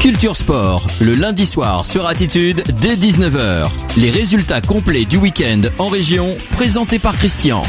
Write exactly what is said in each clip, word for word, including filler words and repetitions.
Culture Sport, le lundi soir sur Attitude dès dix-neuf heures. Les résultats complets du week-end en région, présentés par Christian.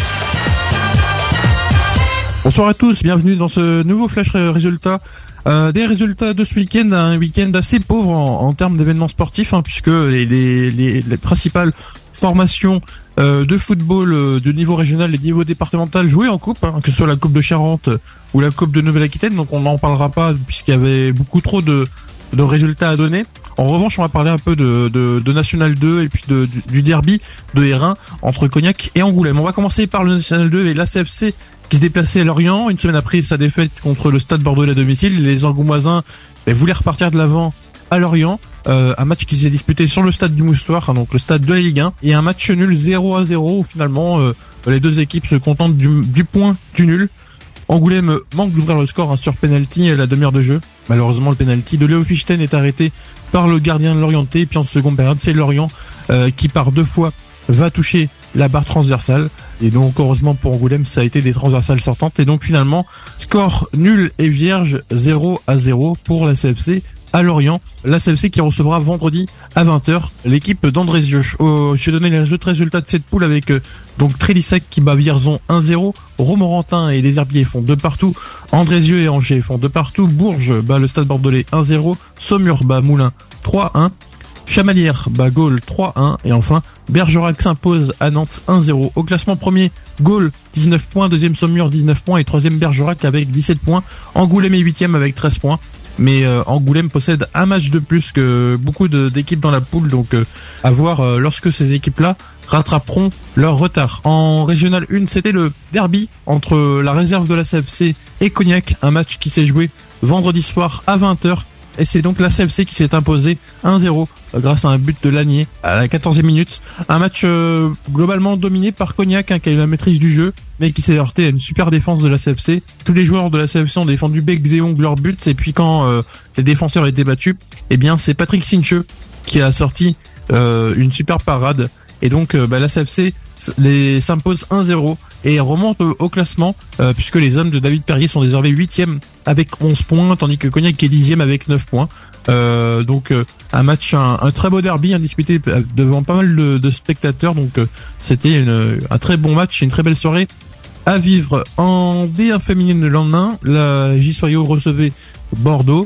Bonsoir à tous, bienvenue dans ce nouveau flash résultat. Euh, des résultats de ce week-end, un week-end assez pauvre en, en termes d'événements sportifs, hein, puisque les, les, les, les principales formations euh, de football euh, de niveau régional et de niveau départemental jouaient en coupe, hein, que ce soit la Coupe de Charente ou la Coupe de Nouvelle-Aquitaine, donc on n'en parlera pas puisqu'il y avait beaucoup trop de, de résultats à donner. En revanche, on va parler un peu de, de, de National deux et puis de, du, du derby de Hérin entre Cognac et Angoulême. On va commencer par le National deux et l'A C F C qui se déplaçait à Lorient une semaine après sa défaite contre le Stade Bordelais à domicile. Les Angoumoisins ben, voulaient repartir de l'avant à Lorient. Euh, un match qui s'est disputé sur le stade du Moustoir, hein, donc le stade de la Ligue un, et un match nul zéro à zéro où finalement euh, les deux équipes se contentent du, du point du nul. Angoulême manque d'ouvrir le score hein, sur penalty à la demi-heure de jeu. Malheureusement, le penalty de Léo Fichten est arrêté par le gardien de Lorientais. Et puis en seconde période, c'est Lorient euh, qui par deux fois va toucher la barre transversale. Et donc heureusement pour Angoulême, ça a été des transversales sortantes. Et donc finalement, score nul et vierge zéro à zéro pour la C F C à Lorient. La C F C qui recevra vendredi à vingt heures l'équipe d'Andrézieux. Oh, je vais donner les autres résultats de cette poule avec euh, donc Trélissac qui bat Vierzon un zéro, Romorantin et les Herbiers font deux partout, Andrézieux et Angers font deux partout, Bourges bat le Stade Bordelais un zéro, Saumur bat Moulins trois un, Chamalières bat Gaulle trois un et enfin Bergerac s'impose à Nantes un zéro. Au classement premier, Gaulle dix-neuf points, deuxième Saumur dix-neuf points et troisième Bergerac avec dix-sept points, Angoulême est huitième avec treize points. Mais euh, Angoulême possède un match de plus que beaucoup de, d'équipes dans la poule, donc euh, à voir euh, lorsque ces équipes-là rattraperont leur retard. En Régional un, c'était le derby entre la réserve de la C F C et Cognac, un match qui s'est joué vendredi soir à vingt heures. Et c'est donc la C F C qui s'est imposée un zéro euh, grâce à un but de Lanier à la quatorzième minute. Un match euh, globalement dominé par Cognac hein, qui a eu la maîtrise du jeu, mais qui s'est heurté à une super défense de la C F C. Tous les joueurs de la C F C ont défendu bec et ongles leurs buts, et puis quand euh, les défenseurs étaient battus, eh bien c'est Patrick Sincheux qui a sorti euh, une super parade. Et donc euh, bah, la C F C les s'impose un zéro et remonte au, au classement euh, puisque les hommes de David Perrier sont désormais huitième avec onze points, tandis que Cognac est dixième avec neuf points. Euh, donc euh, un match, un, un très beau derby, hein, disputé devant pas mal de, de spectateurs. Donc euh, c'était une, un très bon match, une très belle soirée à vivre. En D un féminine le lendemain, la J Soyaux recevait Bordeaux.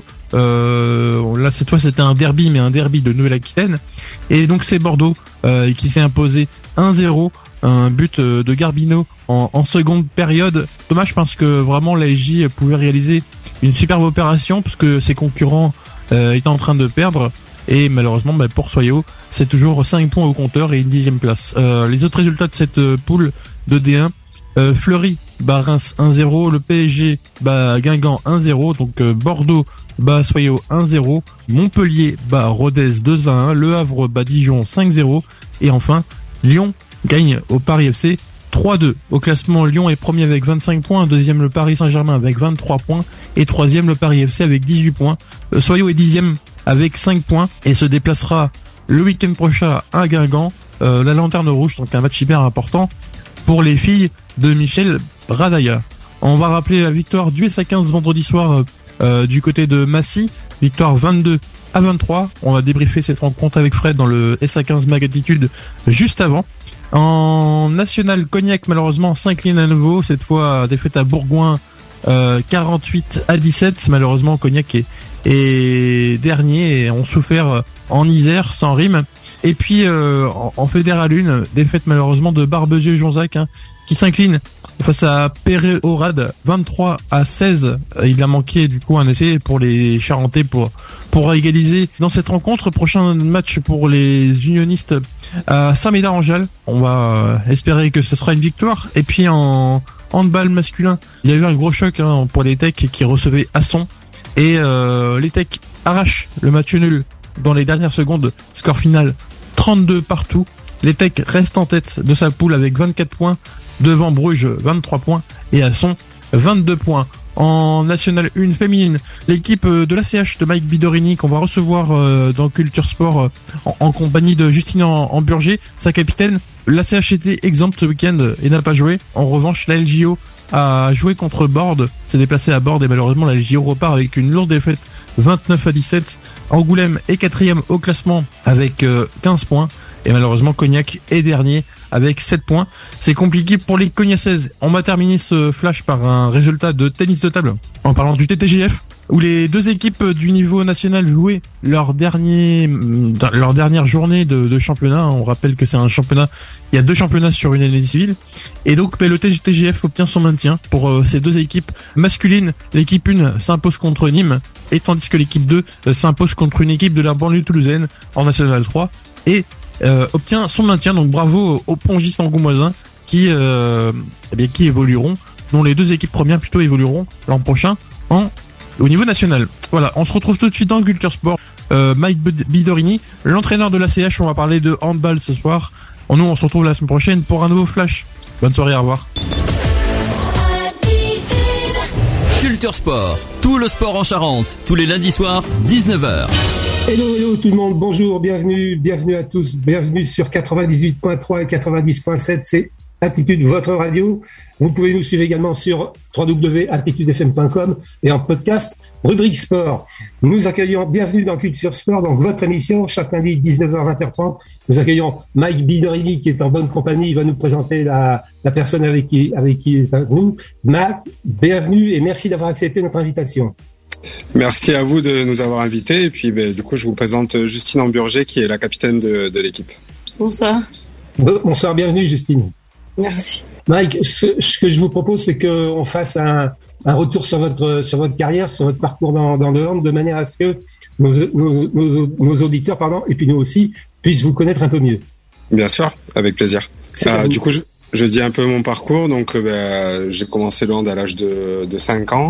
Euh, là cette fois c'était un derby, mais un derby de Nouvelle-Aquitaine. Et donc c'est Bordeaux euh, qui s'est imposé un zéro. Un but de Garbino en, en seconde période. Dommage parce que vraiment la J pouvait réaliser une superbe opération parce que ses concurrents euh, étaient en train de perdre. Et malheureusement bah, pour Soyaux, c'est toujours cinq points au compteur et une dixième place. Euh, les autres résultats de cette euh, poule de D un, euh, Fleury bat Reims un zéro, le P S G bat Guingamp un zéro, donc euh, Bordeaux bat Soyaux un zéro, Montpellier bat Rodez deux à un, Le Havre bat Dijon cinq zéro et enfin Lyon gagne au Paris F C trois deux. Au classement, Lyon est premier avec vingt-cinq points, deuxième le Paris Saint-Germain avec vingt-trois points et troisième le Paris F C avec dix-huit points. Soyaux est dixième avec cinq points et se déplacera le week-end prochain à Guingamp, euh, la Lanterne Rouge, donc un match hyper important pour les filles de Michel Bradaya. On va rappeler la victoire du S A quinze vendredi soir euh, du côté de Massy, victoire vingt-deux à vingt-trois. On va débriefer cette rencontre avec Fred dans le S A quinze Mag Attitude juste avant. En National, Cognac malheureusement s'incline à nouveau, cette fois défaite à Bourgoin euh, quarante-huit à dix-sept. Malheureusement Cognac est, est dernier et ont souffert en Isère sans rime. Et puis euh, en, en Fédéral un, défaite malheureusement de Barbezieux-Jonzac hein, qui s'incline face à Perret-Orade vingt-trois à seize. Il a manqué du coup un essai pour les Charentais pour pour égaliser dans cette rencontre. Prochain match pour les unionistes à Saint-Médard-en-Jalles. On va espérer que ce sera une victoire. Et puis en handball masculin, il y a eu un gros choc hein, pour les Tecs qui recevaient Asson. Et euh, les Tecs arrachent le match nul dans les dernières secondes. Score final trente-deux partout. Les Tecs restent en tête de sa poule avec vingt-quatre points. Devant Bruges, vingt-trois points. Et Asson, vingt-deux points. En National un féminine, l'équipe de l'A C H de Mike Bidorini qu'on va recevoir euh, dans Culture Sport euh, en, en compagnie de Justine Amburger, sa capitaine. L'A C H était exempte ce week-end et n'a pas joué. En revanche, la L J O a joué contre Borde, s'est déplacé à Borde et malheureusement la Giro repart avec une lourde défaite vingt-neuf à dix-sept. Angoulême est quatrième au classement avec euh, quinze points et malheureusement Cognac est dernier avec sept points. C'est compliqué pour les Cognacaises. On va terminer ce flash par un résultat de tennis de table en parlant du T T G F où les deux équipes du niveau national jouaient leur dernier leur dernière journée de, de championnat. On rappelle que c'est un championnat, il y a deux championnats sur une année civile et donc ben, le T T G F obtient son maintien pour euh, ces deux équipes masculines. L'équipe un s'impose contre Nîmes et tandis que l'équipe deux euh, s'impose contre une équipe de la banlieue toulousaine en National trois et euh, obtient son maintien. Donc bravo aux pongistes angoumoisins qui euh, eh bien, qui évolueront, dont les deux équipes premières plutôt évolueront l'an prochain en au niveau national. Voilà, on se retrouve tout de suite dans Culture Sport. Euh, Mike Bidorini, l'entraîneur de l'A C H, on va parler de handball ce soir. Nous, on se retrouve la semaine prochaine pour un nouveau flash. Bonne soirée, au revoir. Culture Sport, tout le sport en Charente, tous les lundis soirs, dix-neuf heures. Hello, hello tout le monde, bonjour, bienvenue, bienvenue à tous, bienvenue sur quatre-vingt-dix-huit point trois et quatre-vingt-dix point sept, c'est Attitude, votre radio. Vous pouvez nous suivre également sur w w w point attitude f m point com et en podcast, rubrique sport. Nous accueillons, bienvenue dans Culture Sport, donc votre émission, chaque lundi, dix-neuf heures, vingt heures trente. Nous accueillons Mike Bidorini qui est en bonne compagnie, il va nous présenter la, la personne avec qui, avec qui il est avec nous. Mike, bienvenue et merci d'avoir accepté notre invitation. Merci à vous de nous avoir invités et puis ben, du coup je vous présente Justine Amburger qui est la capitaine de, de l'équipe. Bonsoir. Bonsoir, bienvenue Justine. Merci. Mike, ce, ce que je vous propose, c'est qu'on fasse un, un retour sur votre, sur votre carrière, sur votre parcours dans, dans le hand, de manière à ce que nos, nos, nos, nos auditeurs, pardon, et puis nous aussi, puissent vous connaître un peu mieux. Bien sûr, avec plaisir. Euh, du coup, je, je dis un peu mon parcours. Donc, euh, j'ai commencé le hand à l'âge de, de cinq ans.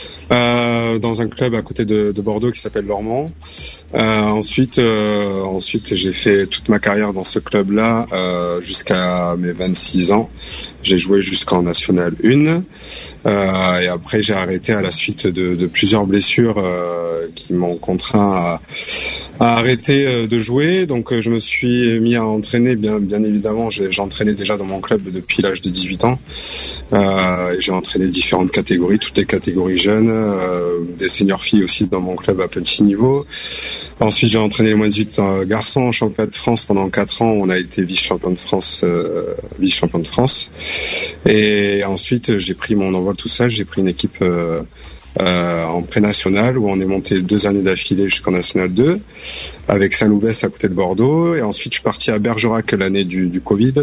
Euh, dans un club à côté de, de Bordeaux qui s'appelle Lormont. Euh, ensuite, euh, ensuite, j'ai fait toute ma carrière dans ce club-là euh, jusqu'à mes vingt-six ans. J'ai joué jusqu'en National un. Euh, et après, j'ai arrêté à la suite de, de plusieurs blessures euh, qui m'ont contraint à, à arrêter de jouer. Donc, je me suis mis à entraîner. Bien, bien évidemment, j'ai, j'entraînais déjà dans mon club depuis l'âge de dix-huit ans. Euh, et j'ai entraîné différentes catégories, toutes les catégories jeunes. Euh, des seniors filles aussi dans mon club à petit niveau. Ensuite, j'ai entraîné les moins dix-huit euh, garçons en championnat de France pendant quatre ans. On a été vice-champion de France, euh, vice-champion de France. Et ensuite, j'ai pris mon envol tout seul. J'ai pris une équipe euh, euh, en pré-national où on est monté deux années d'affilée jusqu'en National deux avec Saint-Loubès à côté de Bordeaux. Et ensuite, je suis parti à Bergerac l'année du, du Covid.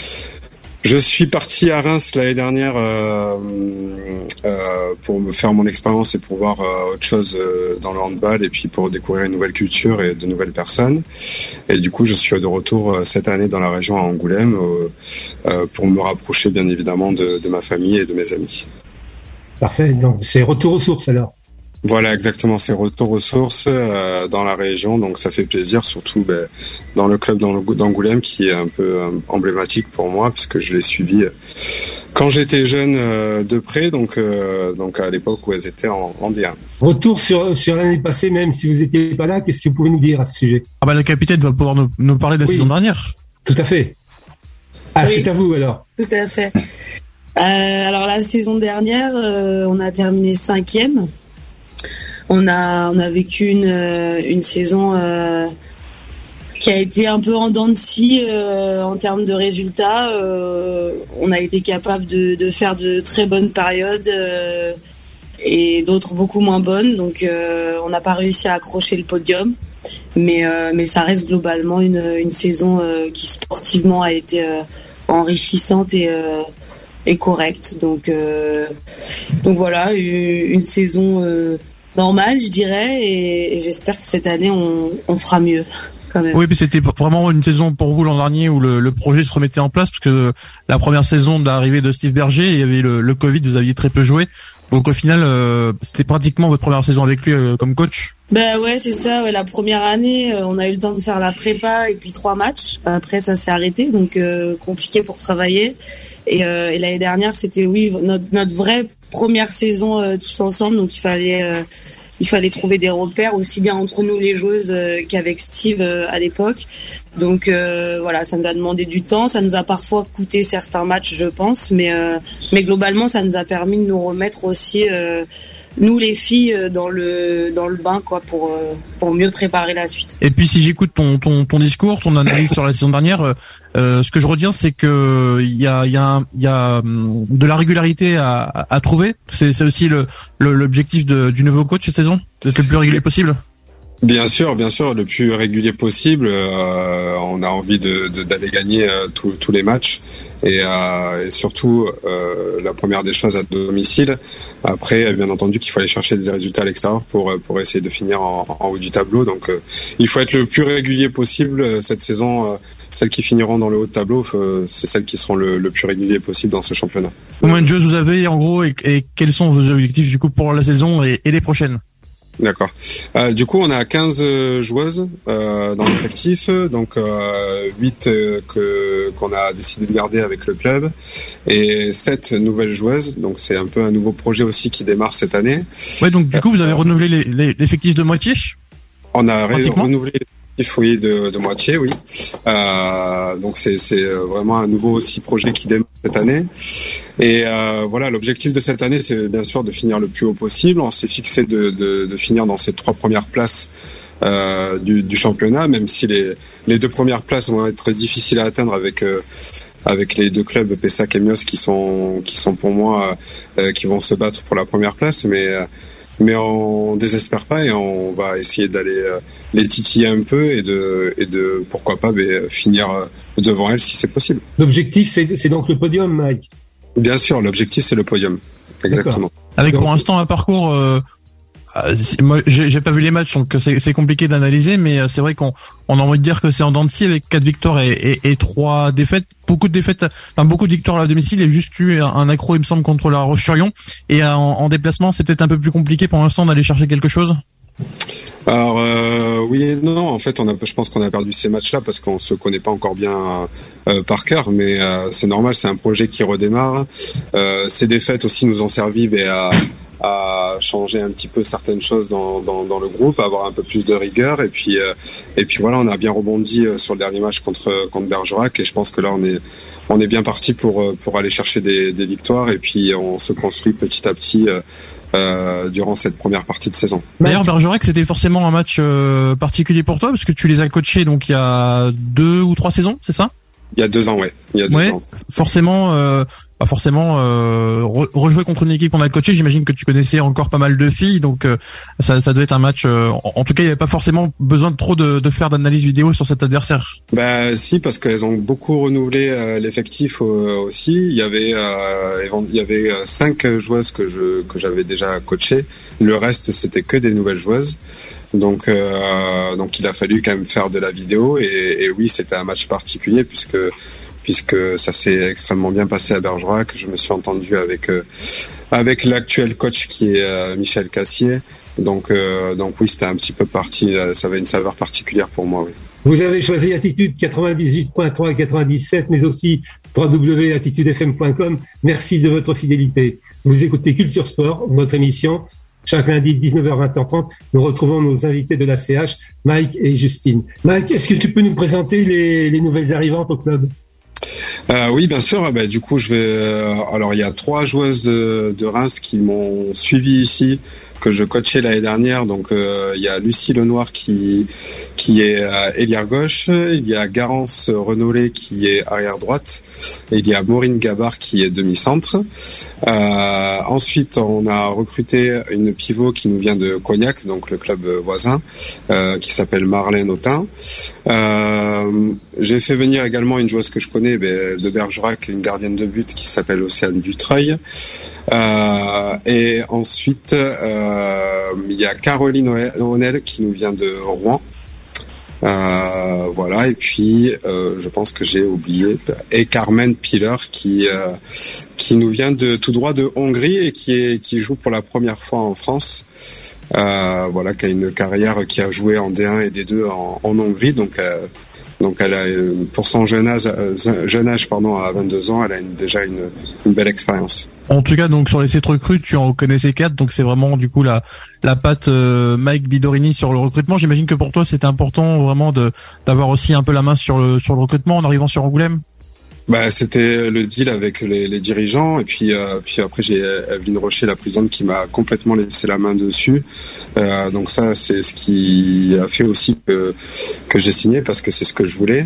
Je suis parti à Reims l'année dernière euh, euh, pour me faire mon expérience et pour voir euh, autre chose euh, dans le handball et puis pour découvrir une nouvelle culture et de nouvelles personnes. Et du coup, je suis de retour euh, cette année dans la région à Angoulême euh, euh, pour me rapprocher bien évidemment de, de ma famille et de mes amis. Parfait, donc c'est retour aux sources alors. Voilà, exactement, c'est retour aux sources euh, dans la région, donc ça fait plaisir, surtout ben, dans le club d'Angoulême qui est un peu euh, emblématique pour moi, puisque je l'ai suivi quand j'étais jeune euh, de près, donc, euh, donc à l'époque où elles étaient en, en D un. Retour sur, sur l'année passée, même si vous n'étiez pas là, qu'est-ce que vous pouvez nous dire à ce sujet? Ah bah le capitaine va pouvoir nous, nous parler de la oui. saison dernière. Tout à fait. Ah, oui. C'est à vous alors. Tout à fait. Euh, alors la saison dernière, euh, on a terminé cinquième. On a on a vécu une une saison euh, qui a été un peu en dents de scie euh, en termes de résultats. Euh, on a été capable de de faire de très bonnes périodes euh, et d'autres beaucoup moins bonnes. Donc euh, on n'a pas réussi à accrocher le podium, mais euh, mais ça reste globalement une une saison euh, qui sportivement a été euh, enrichissante et euh, et correcte. Donc euh, donc voilà, une, une saison euh, normal, je dirais, et, et j'espère que cette année on, on fera mieux quand même. Oui, puis c'était vraiment une saison pour vous l'an dernier où le, le projet se remettait en place, parce que la première saison de l'arrivée de Steve Berger, il y avait le, le Covid, vous aviez très peu joué, donc au final euh, c'était pratiquement votre première saison avec lui euh, comme coach. Ben ouais, c'est ça. Ouais, la première année, euh, on a eu le temps de faire la prépa et puis trois matchs. Après, ça s'est arrêté, donc euh, compliqué pour travailler. Et, euh, et l'année dernière, c'était oui notre notre vraie première saison euh, tous ensemble, donc il fallait euh, il fallait trouver des repères aussi bien entre nous les joueuses euh, qu'avec Steve euh, à l'époque. Donc euh, voilà, ça nous a demandé du temps, ça nous a parfois coûté certains matchs, je pense, mais euh, mais globalement, ça nous a permis de nous remettre aussi euh, nous les filles dans le dans le bain quoi pour euh, pour mieux préparer la suite. Et puis si j'écoute ton ton ton discours, ton analyse sur la saison dernière, euh, euh, ce que je retiens c'est que il y a il y a il y a de la régularité à à trouver. C'est c'est aussi le, le l'objectif de du nouveau coach cette saison, d'être le plus régulier possible. Bien sûr, bien sûr, le plus régulier possible. Euh, on a envie de, de d'aller gagner euh, tous tous les matchs et, euh, et surtout euh, la première des choses à domicile. Après, bien entendu, qu'il faut aller chercher des résultats à l'extérieur pour pour essayer de finir en, en haut du tableau. Donc, euh, il faut être le plus régulier possible cette saison. Euh, celles qui finiront dans le haut de tableau, euh, c'est celles qui seront le, le plus régulier possible dans ce championnat. Combien de joueuses vous avez en gros et, et quels sont vos objectifs du coup pour la saison et, et les prochaines? D'accord. Euh, du coup, on a quinze joueuses euh, dans l'effectif, donc euh, huit euh, que qu'on a décidé de garder avec le club et sept nouvelles joueuses. Donc c'est un peu un nouveau projet aussi qui démarre cette année. Ouais, donc du coup, vous avez renouvelé les, les, l'effectif de moitié? On a ré- renouvelé l'effectif, oui, de, de moitié, oui. Euh, donc c'est c'est vraiment un nouveau aussi projet qui démarre cette année. Et euh, voilà, l'objectif de cette année, c'est bien sûr de finir le plus haut possible. On s'est fixé de, de, de finir dans ces trois premières places euh, du, du championnat, même si les, les deux premières places vont être difficiles à atteindre avec euh, avec les deux clubs Pessac et Mios qui sont qui sont pour moi euh, qui vont se battre pour la première place, mais euh, mais on désespère pas et on va essayer d'aller euh, les titiller un peu et de et de pourquoi pas ben, finir devant elles si c'est possible. L'objectif, c'est c'est donc le podium, Mike. Bien sûr, l'objectif c'est le podium. Exactement. D'accord. Avec pour l'instant un parcours. Euh, moi, j'ai, j'ai pas vu les matchs, donc c'est, c'est compliqué d'analyser, mais c'est vrai qu'on on a envie de dire que c'est en dents de scie avec quatre victoires et, et, et trois défaites. Beaucoup de défaites, enfin beaucoup de victoires à domicile. Il y a juste eu un, un accro, il me semble, contre la Roche-sur-Yon. Et en, en déplacement, c'est peut-être un peu plus compliqué pour l'instant d'aller chercher quelque chose. Alors euh, oui et non, en fait on a, je pense qu'on a perdu ces matchs-là parce qu'on se connaît pas encore bien euh, par cœur, mais euh, c'est normal, c'est un projet qui redémarre. Euh, ces défaites aussi nous ont servi ben, à, à changer un petit peu certaines choses dans, dans, dans le groupe, à avoir un peu plus de rigueur et puis euh, et puis voilà, on a bien rebondi sur le dernier match contre contre Bergerac et je pense que là on est on est bien parti pour pour aller chercher des, des victoires et puis on se construit petit à petit. Euh, Euh, durant cette première partie de saison. D'ailleurs, Bergerac, c'était forcément un match euh, particulier pour toi parce que tu les as coachés donc il y a deux ou trois saisons, c'est ça? Il y a deux ans, ouais. Il y a deux ouais, ans. Forcément, euh, pas forcément euh, re- rejouer contre une équipe qu'on a coachée. J'imagine que tu connaissais encore pas mal de filles, donc euh, ça, ça devait être un match. Euh, en, en tout cas, il n'y avait pas forcément besoin de trop de, de faire d'analyse vidéo sur cet adversaire. Bah si, parce qu'elles ont beaucoup renouvelé euh, l'effectif euh, aussi. Il y avait, euh, il y avait cinq joueuses que je que j'avais déjà coachées. Le reste, c'était que des nouvelles joueuses. Donc, euh, donc il a fallu quand même faire de la vidéo et, et oui, c'était un match particulier puisque puisque ça s'est extrêmement bien passé à Bergerac. Je me suis entendu avec euh, avec l'actuel coach qui est euh, Michel Cassier. Donc euh, donc oui, c'était un petit peu parti. Ça avait une saveur particulière pour moi. Oui. Vous avez choisi Attitude quatre-vingt-dix-huit point trois et quatre-vingt-dix-sept, mais aussi w w w point attitude f m point com. Merci de votre fidélité. Vous écoutez Culture Sport, votre émission. Chaque lundi, dix-neuf heures vingt heures trente, nous retrouvons nos invités de la C H, Mike et Justine. Mike, est-ce que tu peux nous présenter les, les nouvelles arrivantes au club? Euh, oui, bien sûr. Bah, du coup, je vais. Euh, alors, il y a trois joueuses de, de Reims qui m'ont suivi ici, que je coachais l'année dernière. Donc, euh, il y a Lucie Lenoir qui qui est euh, ailière gauche. Il y a Garance Renollet qui est arrière droite. Et il y a Maureen Gabard qui est demi-centre. Euh, ensuite, on a recruté une pivot qui nous vient de Cognac, donc le club voisin, euh, qui s'appelle Marlène Autain. Euh, j'ai fait venir également une joueuse que je connais ben, de Bergerac, une gardienne de but qui s'appelle Océane Dutreuil. Euh, et ensuite, euh, il y a Caroline O'Neill qui nous vient de Rouen. Euh, voilà, et puis euh, je pense que j'ai oublié, et Carmen Piller qui euh, qui nous vient de tout droit de Hongrie et qui est qui joue pour la première fois en France. Euh, voilà, qui a une carrière, qui a joué en D un et D deux en, en Hongrie, donc euh, donc elle a pour son jeune âge, jeune âge pardon à vingt-deux ans, elle a une, déjà une, une belle expérience. En tout cas, donc sur les sept recrues, tu en connaissais quatre, donc c'est vraiment du coup la la patte euh, Mike Bidorini sur le recrutement. J'imagine que pour toi, c'était important vraiment de d'avoir aussi un peu la main sur le sur le recrutement en arrivant sur Angoulême. Bah, c'était le deal avec les, les dirigeants et puis euh, puis après j'ai Evelyne Rocher, la présidente, qui m'a complètement laissé la main dessus. Euh, donc ça, c'est ce qui a fait aussi que que j'ai signé parce que c'est ce que je voulais.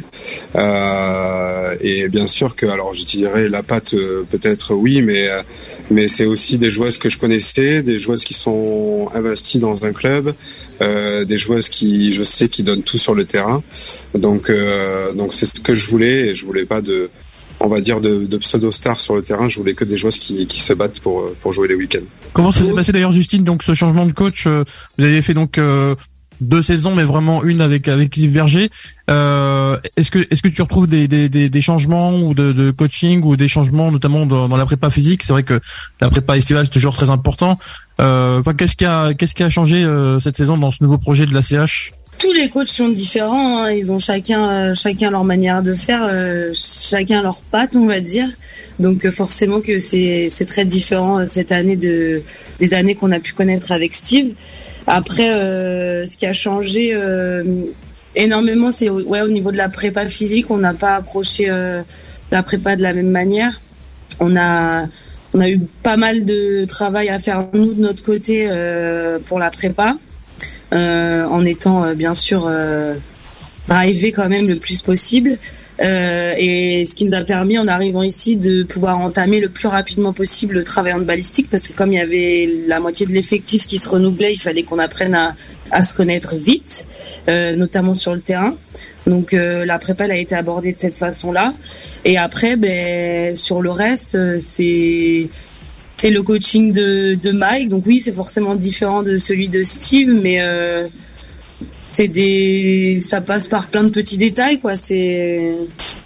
Euh, et bien sûr que, alors je dirais la patte euh, peut-être oui, mais euh, mais c'est aussi des joueuses que je connaissais, des joueuses qui sont investies dans un club. Euh, des joueuses qui, je sais, qui donnent tout sur le terrain. Donc, euh, donc c'est ce que je voulais. Et je voulais pas de, on va dire, de, de pseudo-stars sur le terrain. Je voulais que des joueuses qui, qui se battent pour, pour jouer les week-ends. Comment ça s'est passé d'ailleurs, Justine? Donc, ce changement de coach, euh, vous avez fait donc euh, deux saisons, mais vraiment une avec avec Yves Verger. Euh, est-ce que est-ce que tu retrouves des des des, des changements ou de, de coaching ou des changements notamment dans, dans la prépa physique? C'est vrai que la prépa estivale c'est toujours très important. Euh, enfin, qu'est-ce qui a qu'est-ce qui a changé euh, cette saison dans ce nouveau projet de la C H? Tous les coachs sont différents, hein. Ils ont chacun euh, chacun leur manière de faire, euh, chacun leur patte, on va dire. Donc euh, forcément que c'est c'est très différent euh, cette année de des années qu'on a pu connaître avec Steve. Après, euh, ce qui a changé euh, énormément, c'est ouais au niveau de la prépa physique, on n'a pas approché euh, la prépa de la même manière. On a on a eu pas mal de travail à faire nous de notre côté euh, pour la prépa, euh, en étant euh, bien sûr euh, drivé quand même le plus possible. Euh, et ce qui nous a permis, en arrivant ici, de pouvoir entamer le plus rapidement possible le travail en balistique, parce que comme il y avait la moitié de l'effectif qui se renouvelait, il fallait qu'on apprenne à, à se connaître vite, euh, notamment sur le terrain. Donc euh, la prépa elle a été abordée de cette façon-là. Et après, ben sur le reste, c'est c'est le coaching de de Mike. Donc oui, c'est forcément différent de celui de Steve, mais euh, c'est des, ça passe par plein de petits détails, quoi. C'est,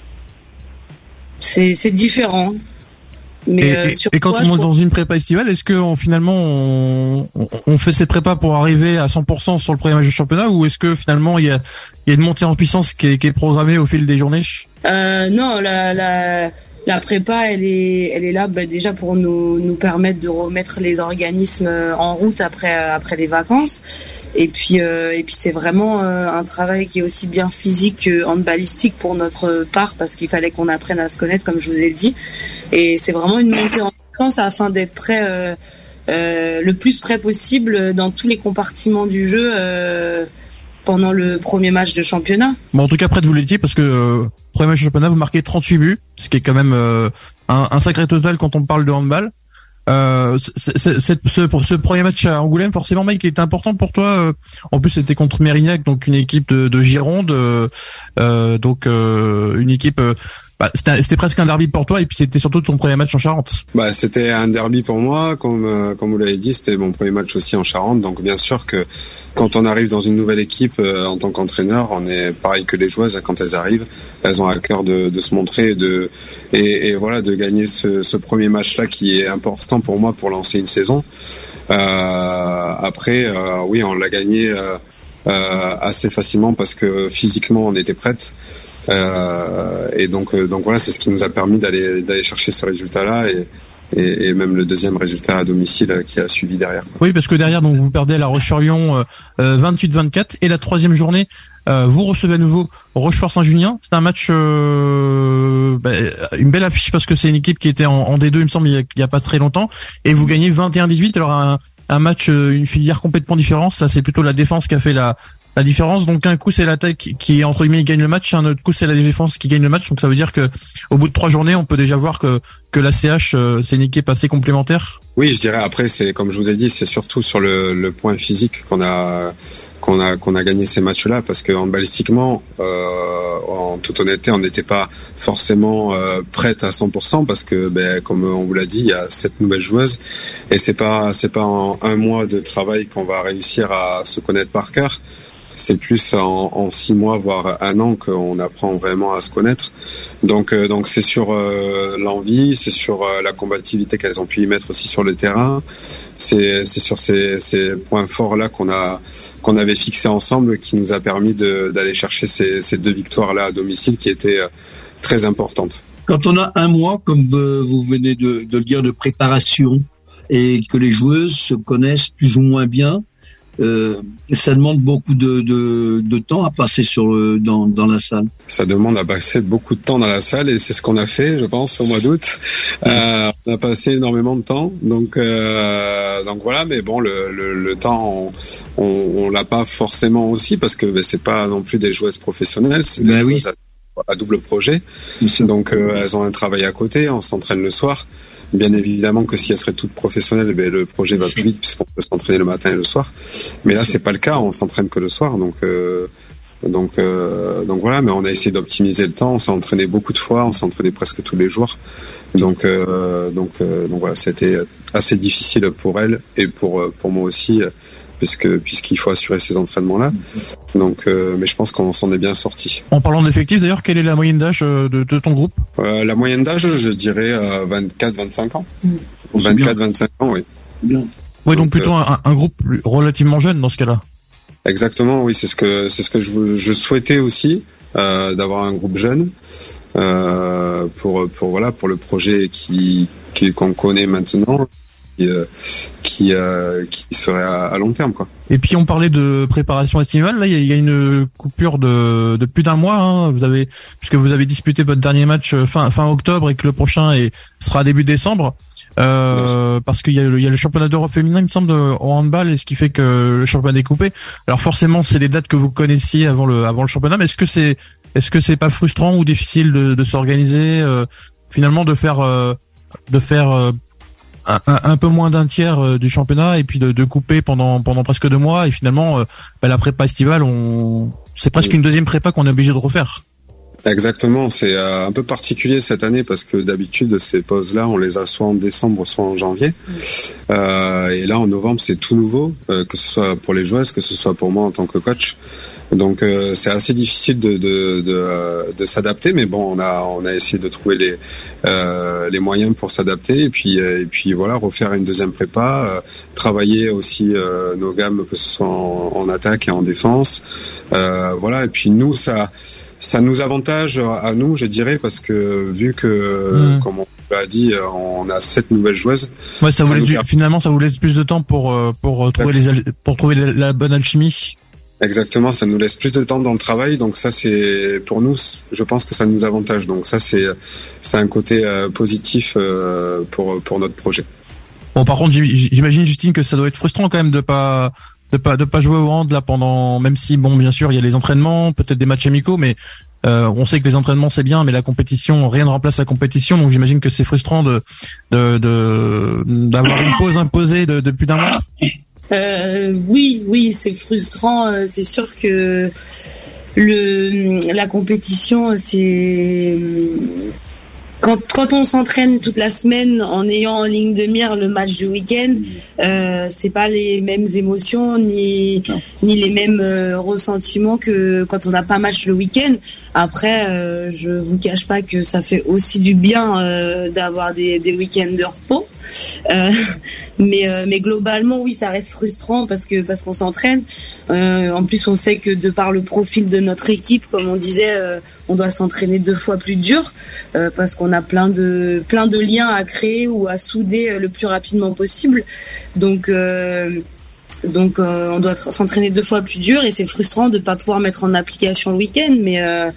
c'est, c'est différent. Mais et, euh, et, sur et quand quoi, on monte je... dans une prépa estivale, est-ce que on, finalement on, on fait cette prépa pour arriver à cent pour cent sur le premier match du championnat, ou est-ce que finalement il y a, il y a une montée en puissance qui est, qui est programmée au fil des journées? euh, Non, la, la, la prépa, elle est, elle est là bah, déjà pour nous, nous permettre de remettre les organismes en route après, après les vacances. Et puis, euh, et puis c'est vraiment euh, un travail qui est aussi bien physique que handballistique pour notre part, parce qu'il fallait qu'on apprenne à se connaître, comme je vous ai dit. Et c'est vraiment une montée en puissance afin d'être prêt, euh, euh, le plus près possible dans tous les compartiments du jeu euh, pendant le premier match de championnat. Bon, en tout cas, près de vous l'étiez, parce que euh, premier match de championnat, vous marquez trente-huit buts, ce qui est quand même euh, un, un sacré total quand on parle de handball. Euh, c'est, c'est, c'est, ce, pour ce premier match à Angoulême, forcément, Mike, il était important pour toi. Euh, en plus, c'était contre Mérignac, donc une équipe de, de Gironde, euh, donc euh, une équipe. Euh, bah, c'était, c'était presque un derby pour toi, et puis c'était surtout ton premier match en Charente. Bah, c'était un derby pour moi, comme euh, comme vous l'avez dit, c'était mon premier match aussi en Charente. Donc bien sûr que quand on arrive dans une nouvelle équipe euh, en tant qu'entraîneur, on est pareil que les joueuses quand elles arrivent, elles ont à cœur de, de se montrer et de et, et voilà de gagner ce, ce premier match-là qui est important pour moi pour lancer une saison. Euh, après, euh, oui, on l'a gagné euh, euh, assez facilement parce que physiquement on était prête. Euh, et donc, euh, donc voilà, c'est ce qui nous a permis d'aller d'aller chercher ce résultat-là et, et, et même le deuxième résultat à domicile euh, qui a suivi derrière, quoi. Oui, parce que derrière, donc vous perdez à La Roche-sur-Yon euh, vingt-huit vingt-quatre, et la troisième journée, euh, vous recevez à nouveau Rochefort-Saint-Junien. C'est un match, euh, bah, une belle affiche parce que c'est une équipe qui était en, en D deux, il me semble, il y a, il y a pas très longtemps, et vous gagnez vingt et un dix-huit. Alors un, un match, une filière complètement différente. Ça, c'est plutôt la défense qui a fait la La différence. Donc un coup c'est l'attaque qui entre guillemets gagne le match, un autre coup c'est la défense qui gagne le match. Donc ça veut dire que au bout de trois journées, on peut déjà voir que que la C H euh, c'est une équipe assez complémentaire. Oui, je dirais après c'est comme je vous ai dit, c'est surtout sur le, le point physique qu'on a qu'on a qu'on a gagné ces matchs-là, parce que handballistiquement, euh, en toute honnêteté, on n'était pas forcément euh, prête à cent pour cent parce que ben comme on vous l'a dit, il y a sept nouvelles joueuses et c'est pas c'est pas en un mois de travail qu'on va réussir à se connaître par cœur. C'est plus en, en six mois, voire un an, qu'on apprend vraiment à se connaître. Donc, euh, donc c'est sur euh, l'envie, c'est sur euh, la combativité qu'elles ont pu y mettre aussi sur le terrain. C'est, c'est sur ces, ces points forts-là qu'on a, qu'on avait fixés ensemble, qui nous a permis de, d'aller chercher ces, ces deux victoires-là à domicile, qui étaient euh, très importantes. Quand on a un mois, comme vous venez de, de le dire, de préparation et que les joueuses se connaissent plus ou moins bien, euh, ça demande beaucoup de, de, de temps à passer sur dans, dans la salle. Ça demande à passer beaucoup de temps dans la salle et c'est ce qu'on a fait, je pense, au mois d'août. Euh, on a passé énormément de temps, donc euh, donc voilà. Mais bon, le, le, le temps, on, on, on l'a pas forcément aussi parce que ben, c'est pas non plus des joueuses professionnelles, c'est des ben joueuses oui. à, à double projet. Donc euh, elles ont un travail à côté, on s'entraîne le soir. Bien évidemment que si elles seraient toutes professionnelles, ben le projet va plus vite puisqu'on peut s'entraîner le matin et le soir. Mais là, c'est pas le cas, on s'entraîne que le soir, donc euh, donc euh, donc voilà. Mais on a essayé d'optimiser le temps. On s'est entraîné beaucoup de fois, on s'est entraîné presque tous les jours. Donc euh, donc euh, donc voilà, c'était assez difficile pour elles et pour pour moi aussi, puisque puisqu'il faut assurer ces entraînements-là. Donc, euh, mais je pense qu'on s'en est bien sorti. En parlant d'effectifs, d'ailleurs, quelle est la moyenne d'âge de, de ton groupe ? euh, La moyenne d'âge, je dirais euh, vingt-quatre vingt-cinq ans. Mmh. vingt-quatre vingt-cinq ans, oui. Bien. Oui, donc, donc plutôt euh, un, un groupe relativement jeune dans ce cas-là. Exactement, oui, c'est ce que c'est ce que je, je souhaitais aussi, euh, d'avoir un groupe jeune euh, pour pour voilà pour le projet qui, qui qu'on connaît maintenant. Qui, euh, qui, euh, qui serait à, à long terme, quoi. Et puis on parlait de préparation estivale. Là, il y, y a une coupure de, de plus d'un mois. Hein. Vous avez, puisque vous avez disputé votre dernier match fin fin octobre et que le prochain est, sera début décembre. Euh, parce qu'il y a, le, il y a le championnat d'Europe féminin, il me semble, au handball, et ce qui fait que le championnat est coupé. Alors forcément, c'est des dates que vous connaissiez avant le avant le championnat. Mais est-ce que c'est est-ce que c'est pas frustrant ou difficile de, de s'organiser, euh, finalement, de faire euh, de faire euh, Un, un peu moins d'un tiers euh, du championnat et puis de, de couper pendant pendant presque deux mois et finalement euh, bah, la prépa estivale, on c'est presque une deuxième prépa qu'on est obligé de refaire. Exactement, c'est euh, un peu particulier cette année parce que d'habitude ces pauses-là, on les a soit en décembre, soit en janvier. Euh, et là en novembre, c'est tout nouveau, euh, que ce soit pour les joueuses, que ce soit pour moi en tant que coach. Donc euh, c'est assez difficile de de de, euh, de s'adapter, mais bon, on a on a essayé de trouver les euh, les moyens pour s'adapter et puis et puis voilà, refaire une deuxième prépa, euh, travailler aussi euh, nos gammes, que ce soit en, en attaque et en défense. Euh, voilà, et puis nous ça ça nous avantage à nous, je dirais, parce que vu que mmh. comme on l'a dit, on a sept nouvelles joueuses. Ouais, ça, ça vous laisse, per... finalement, ça vous laisse plus de temps pour pour trouver les pour trouver la, la bonne alchimie. Exactement, ça nous laisse plus de temps dans le travail, donc ça c'est pour nous, je pense que ça nous avantage. Donc ça c'est c'est un côté euh, positif euh, pour pour notre projet. Bon, par contre, j'imagine, Justine, que ça doit être frustrant quand même de pas de pas de pas jouer au hand là pendant, même si bon, bien sûr, il y a les entraînements, peut-être des matchs amicaux, mais euh, on sait que les entraînements c'est bien, mais la compétition, rien ne remplace la compétition, donc j'imagine que c'est frustrant de de de d'avoir une pause imposée de, de plus d'un mois. Euh, oui, oui, c'est frustrant. C'est sûr que le la compétition, c'est quand quand on s'entraîne toute la semaine en ayant en ligne de mire le match du week-end, euh, c'est pas les mêmes émotions ni non. ni les mêmes euh, ressentiments que quand on n'a pas match le week-end. Après, euh, je vous cache pas que ça fait aussi du bien euh, d'avoir des des week-ends de repos. Euh, mais euh, mais globalement oui, ça reste frustrant parce que parce qu'on s'entraîne. Euh, en plus, on sait que de par le profil de notre équipe, comme on disait, euh, on doit s'entraîner deux fois plus dur euh, parce qu'on a plein de plein de liens à créer ou à souder le plus rapidement possible. Donc euh, donc euh, on doit s'entraîner deux fois plus dur et c'est frustrant de pas pouvoir mettre en application le week-end, mais euh,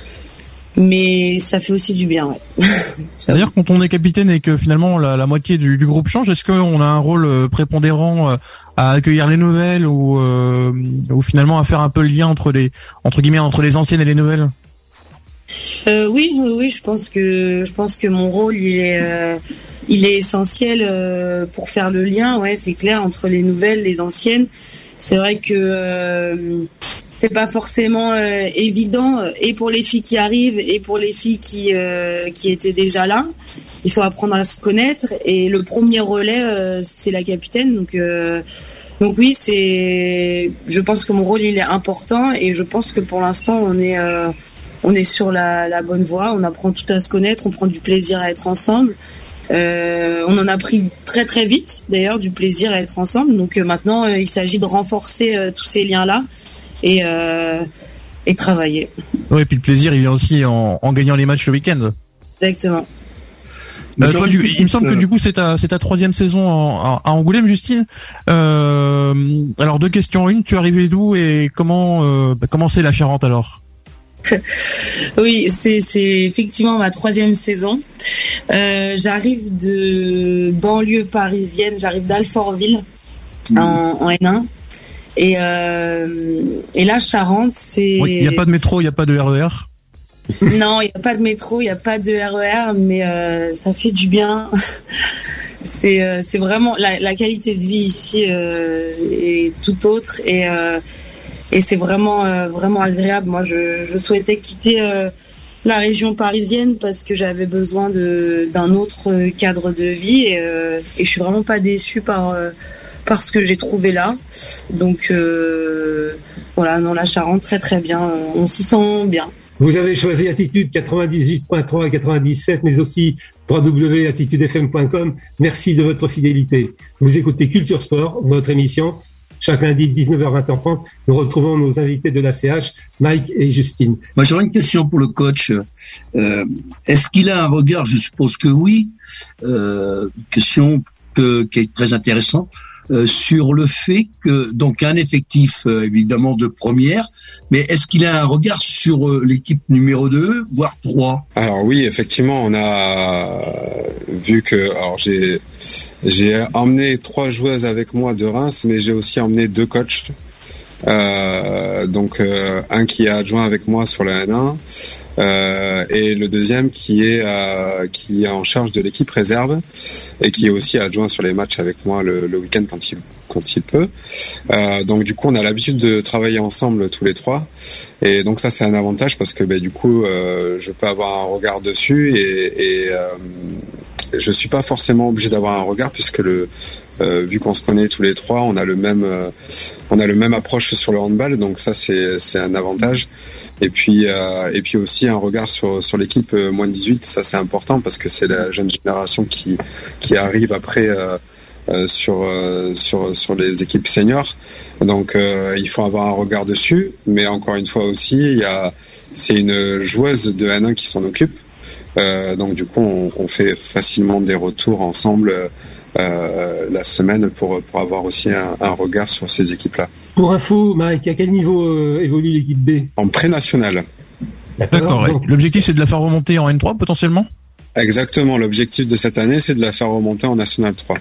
mais ça fait aussi du bien, ouais. D'ailleurs, quand on est capitaine et que finalement la, la moitié du, du groupe change, est-ce qu'on a un rôle prépondérant à accueillir les nouvelles ou, euh, ou finalement à faire un peu le lien entre les entre guillemets entre les anciennes et les nouvelles? Euh, oui, oui, oui, je pense que je pense que mon rôle il est euh, il est essentiel euh, pour faire le lien, ouais, c'est clair, entre les nouvelles, les anciennes. C'est vrai que euh, c'est pas forcément euh, évident et pour les filles qui arrivent et pour les filles qui euh, qui étaient déjà là. Il faut apprendre à se connaître et le premier relais euh, c'est la capitaine. Donc euh, donc oui, c'est je pense que mon rôle il est important et je pense que pour l'instant on est euh, on est sur la la bonne voie. On apprend tout à se connaître, on prend du plaisir à être ensemble. Euh, on en a pris très très vite d'ailleurs du plaisir à être ensemble. Donc euh, maintenant euh, il s'agit de renforcer euh, tous ces liens là. Et, euh, et travailler. Oui, et puis le plaisir, il vient aussi en, en gagnant les matchs le week-end. Exactement. Euh, toi, du, il me semble que du coup c'est ta c'est ta troisième saison en, à Angoulême, Justine. Euh, alors deux questions. Une, tu es arrivée d'où et comment euh, comment c'est la Charente alors? Oui, c'est c'est effectivement ma troisième saison. Euh, j'arrive de banlieue parisienne. J'arrive d'Alfortville mmh. en, en N un. Et euh, et la Charente, c'est. Il oui, y a pas de métro, il y a pas de R E R. Non, il n'y a pas de métro, il n'y a pas de R E R, mais euh, ça fait du bien. c'est, euh, c'est vraiment la, la qualité de vie ici euh, est tout autre et, euh, et c'est vraiment, euh, vraiment agréable. Moi, je, je souhaitais quitter euh, la région parisienne parce que j'avais besoin de, d'un autre cadre de vie et, euh, et je suis vraiment pas déçue par, euh, par ce que j'ai trouvé là. Donc euh, voilà, non, la Charente, très très bien, on s'y sent bien. Vous avez choisi Attitude quatre-vingt-dix-huit point trois et quatre-vingt-dix-sept, mais aussi w w w point attitude f m point com. Merci de votre fidélité. Vous écoutez Culture Sport, votre émission. Chaque lundi, dix-neuf heures vingt heures trente, nous retrouvons nos invités de l'A C H, Mike et Justine. Moi, j'aurais une question pour le coach. Euh, est-ce qu'il a un regard? Je suppose que oui. Euh, question que, qui est très intéressante. Euh, sur le fait que donc un effectif euh, évidemment de première, mais est-ce qu'il a un regard sur euh, l'équipe numéro deux, voire trois? Alors oui, effectivement, on a vu que alors j'ai j'ai emmené trois joueuses avec moi de Reims, mais j'ai aussi emmené deux coachs. Euh, donc euh, un qui est adjoint avec moi sur le N un euh, et le deuxième qui est euh, qui est en charge de l'équipe réserve et qui est aussi adjoint sur les matchs avec moi le, le week-end quand il quand il peut. Euh, donc du coup on a l'habitude de travailler ensemble tous les trois et donc ça c'est un avantage parce que bah, du coup euh, je peux avoir un regard dessus et, et euh, je suis pas forcément obligé d'avoir un regard puisque le Euh, vu qu'on se connaît tous les trois, on a le même, euh, on a le même approche sur le handball, donc ça c'est c'est un avantage. Et puis euh, et puis aussi un regard sur sur l'équipe euh, moins de dix-huit, ça c'est important parce que c'est la jeune génération qui qui arrive après euh, euh, sur euh, sur sur les équipes seniors. Donc euh, il faut avoir un regard dessus, mais encore une fois aussi, il y a c'est une joueuse de N un qui s'en occupe. Euh, donc du coup, on, on fait facilement des retours ensemble. Euh, Euh, la semaine pour pour avoir aussi un, un regard sur ces équipes-là. Pour info, Mike, à quel niveau euh, évolue l'équipe B? En pré-national. D'accord. D'accord ouais. L'objectif c'est de la faire remonter en N trois potentiellement? Exactement. L'objectif de cette année c'est de la faire remonter en National trois.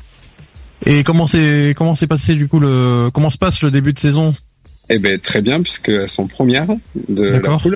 Et comment c'est comment s'est passé du coup le comment se passe le début de saison? Eh ben très bien puisqu'elles sont premières de D'accord. la poule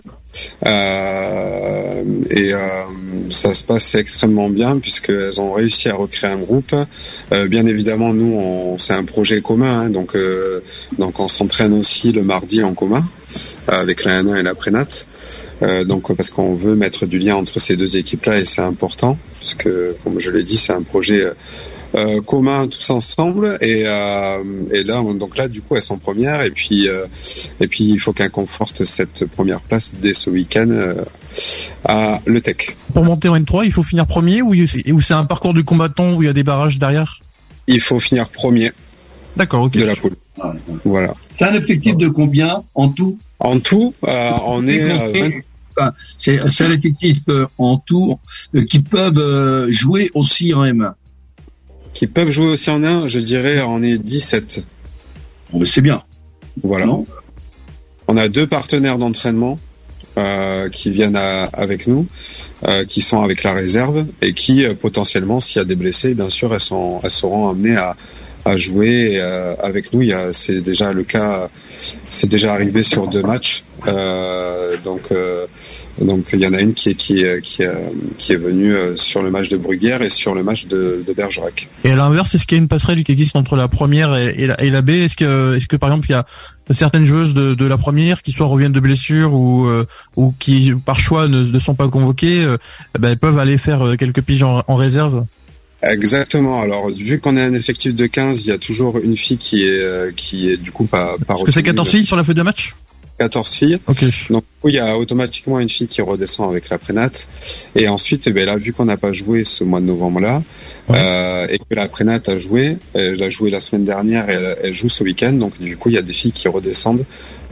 euh, et euh, ça se passe extrêmement bien puisqu'elles ont réussi à recréer un groupe. Euh, bien évidemment nous on, c'est un projet commun hein, donc euh, donc on s'entraîne aussi le mardi en commun avec la N un et la Prénat euh, donc parce qu'on veut mettre du lien entre ces deux équipes là et c'est important parce que comme je l'ai dit c'est un projet euh, Euh, commun tous ensemble et, euh, et là donc là du coup elles sont premières et puis euh, et puis il faut qu'elles confortent cette première place dès ce week-end euh, à Le Tech. Pour monter en N trois il faut finir premier ou ou c'est un parcours du combattant où il y a des barrages derrière? Il faut finir premier. D'accord, ok. De la poule. Voilà. C'est un effectif de combien en tout? En tout euh, on est euh, vingt... enfin, c'est, c'est un effectif euh, en tout euh, qui peuvent euh, jouer aussi en M un. Qui peuvent jouer aussi en un, je dirais on est dix-sept. Bon, mais c'est bien. Voilà. Non on a deux partenaires d'entraînement euh, qui viennent à, avec nous, euh, qui sont avec la réserve et qui euh, potentiellement, s'il y a des blessés, bien sûr, elles, sont, elles seront amenées à, à jouer euh, avec nous. Il y a, c'est déjà le cas, c'est déjà arrivé sur deux matchs. Euh, donc, euh, donc il y en a une qui est qui est qui est, qui est venue sur le match de Bruguière et sur le match de, de Bergerac. Et à l'inverse, est-ce qu'il y a une passerelle qui existe entre la première et, et, la, et la B? Est-ce que est-ce que par exemple il y a certaines joueuses de, de la première qui soit reviennent de blessure ou euh, ou qui par choix ne, ne sont pas convoquées, euh, ben, elles peuvent aller faire quelques piges en, en réserve? Exactement. Alors, vu qu'on est un effectif de quinze, il y a toujours une fille qui est qui est du coup pas pas. Est-ce que c'est quatorze filles sur la feuille de match? quatorze filles. Okay. Donc il y a automatiquement une fille qui redescend avec la Prénat. Et ensuite, eh ben là, vu qu'on n'a pas joué ce mois de novembre-là, ouais. euh, et que la Prénat a joué, elle a joué la semaine dernière et elle, elle joue ce week-end. Donc du coup, il y a des filles qui redescendent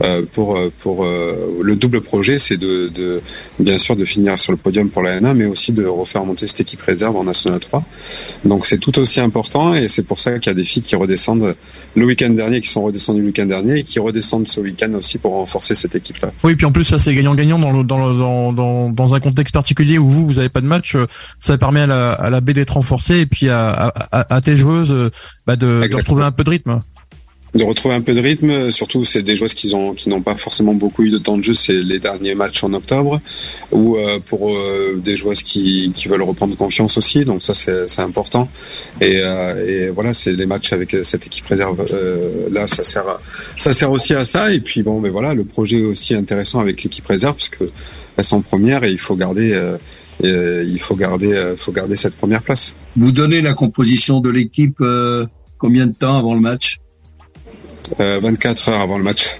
euh, pour pour euh, le double projet, c'est de, de bien sûr de finir sur le podium pour la N un, mais aussi de refaire monter cette équipe réserve en National trois. Donc c'est tout aussi important, et c'est pour ça qu'il y a des filles qui redescendent le week-end dernier, qui sont redescendues le week-end dernier et qui redescendent ce week-end aussi pour renforcer cette équipe-là. Oui, puis en plus ça c'est gagnant-gagnant dans le, dans, le, dans dans dans un contexte particulier où vous vous avez pas de match, ça permet à la à la B d'être renforcée, et puis à à, à, à tes joueuses bah de, de retrouver un peu de rythme. De retrouver un peu de rythme, surtout c'est des joueuses qui ont qui n'ont pas forcément beaucoup eu de temps de jeu, c'est les derniers matchs en octobre, ou euh, pour euh, des joueuses qui qui veulent reprendre confiance aussi, donc ça c'est c'est important, et euh, et voilà, c'est les matchs avec cette équipe réserve euh, là, ça sert à, ça sert aussi à ça, et puis bon, mais voilà, le projet est aussi intéressant avec l'équipe réserve parce que elles sont premières et il faut garder euh, et, il faut garder euh, faut garder cette première place. Vous donnez la composition de l'équipe euh, combien de temps avant le match? Euh, vingt-quatre heures avant le match.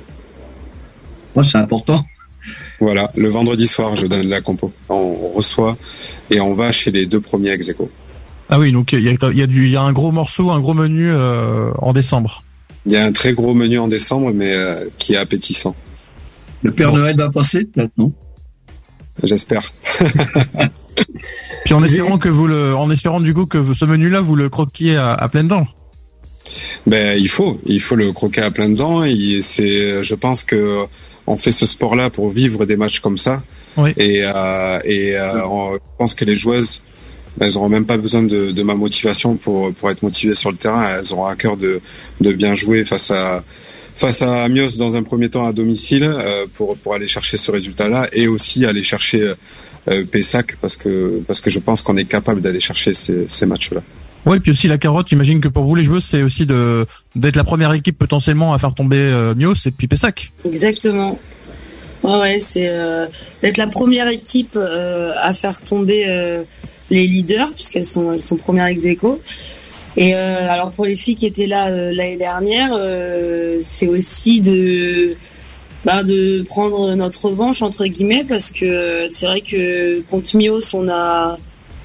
Ouais, c'est important. Voilà, le vendredi soir, je donne la compo. On reçoit et on va chez les deux premiers ex-aequo. Ah oui, donc il y a, il y a du, il y a un gros morceau, un gros menu euh, en décembre. Il y a un très gros menu en décembre, mais euh, qui est appétissant. Le Père bon. Noël va passer, peut-être, non? J'espère. Puis en espérant que vous le, en espérant du coup que ce menu-là vous le croquiez à, à pleines dents. Ben il faut, il faut le croquer à pleines dents. Et c'est, je pense que on fait ce sport-là pour vivre des matchs comme ça. Oui. Et euh, et euh, on, je pense que les joueuses, elles auront même pas besoin de, de ma motivation pour pour être motivées sur le terrain. Elles auront à cœur de de bien jouer face à face à Amios dans un premier temps à domicile euh, pour pour aller chercher ce résultat-là, et aussi aller chercher euh, Pessac parce que parce que je pense qu'on est capable d'aller chercher ces ces matchs-là. Oui, puis aussi la carotte, j'imagine que pour vous les joueuses, c'est aussi de d'être la première équipe potentiellement à faire tomber euh, Mios et puis Pessac. Exactement. Ouais, ouais, c'est euh, d'être la première équipe euh, à faire tomber euh, les leaders, puisqu'elles sont elles sont premières ex-aequo. Et euh, alors pour les filles qui étaient là euh, l'année dernière, euh, c'est aussi de bah, de prendre notre revanche entre guillemets, parce que c'est vrai que contre Mios, on a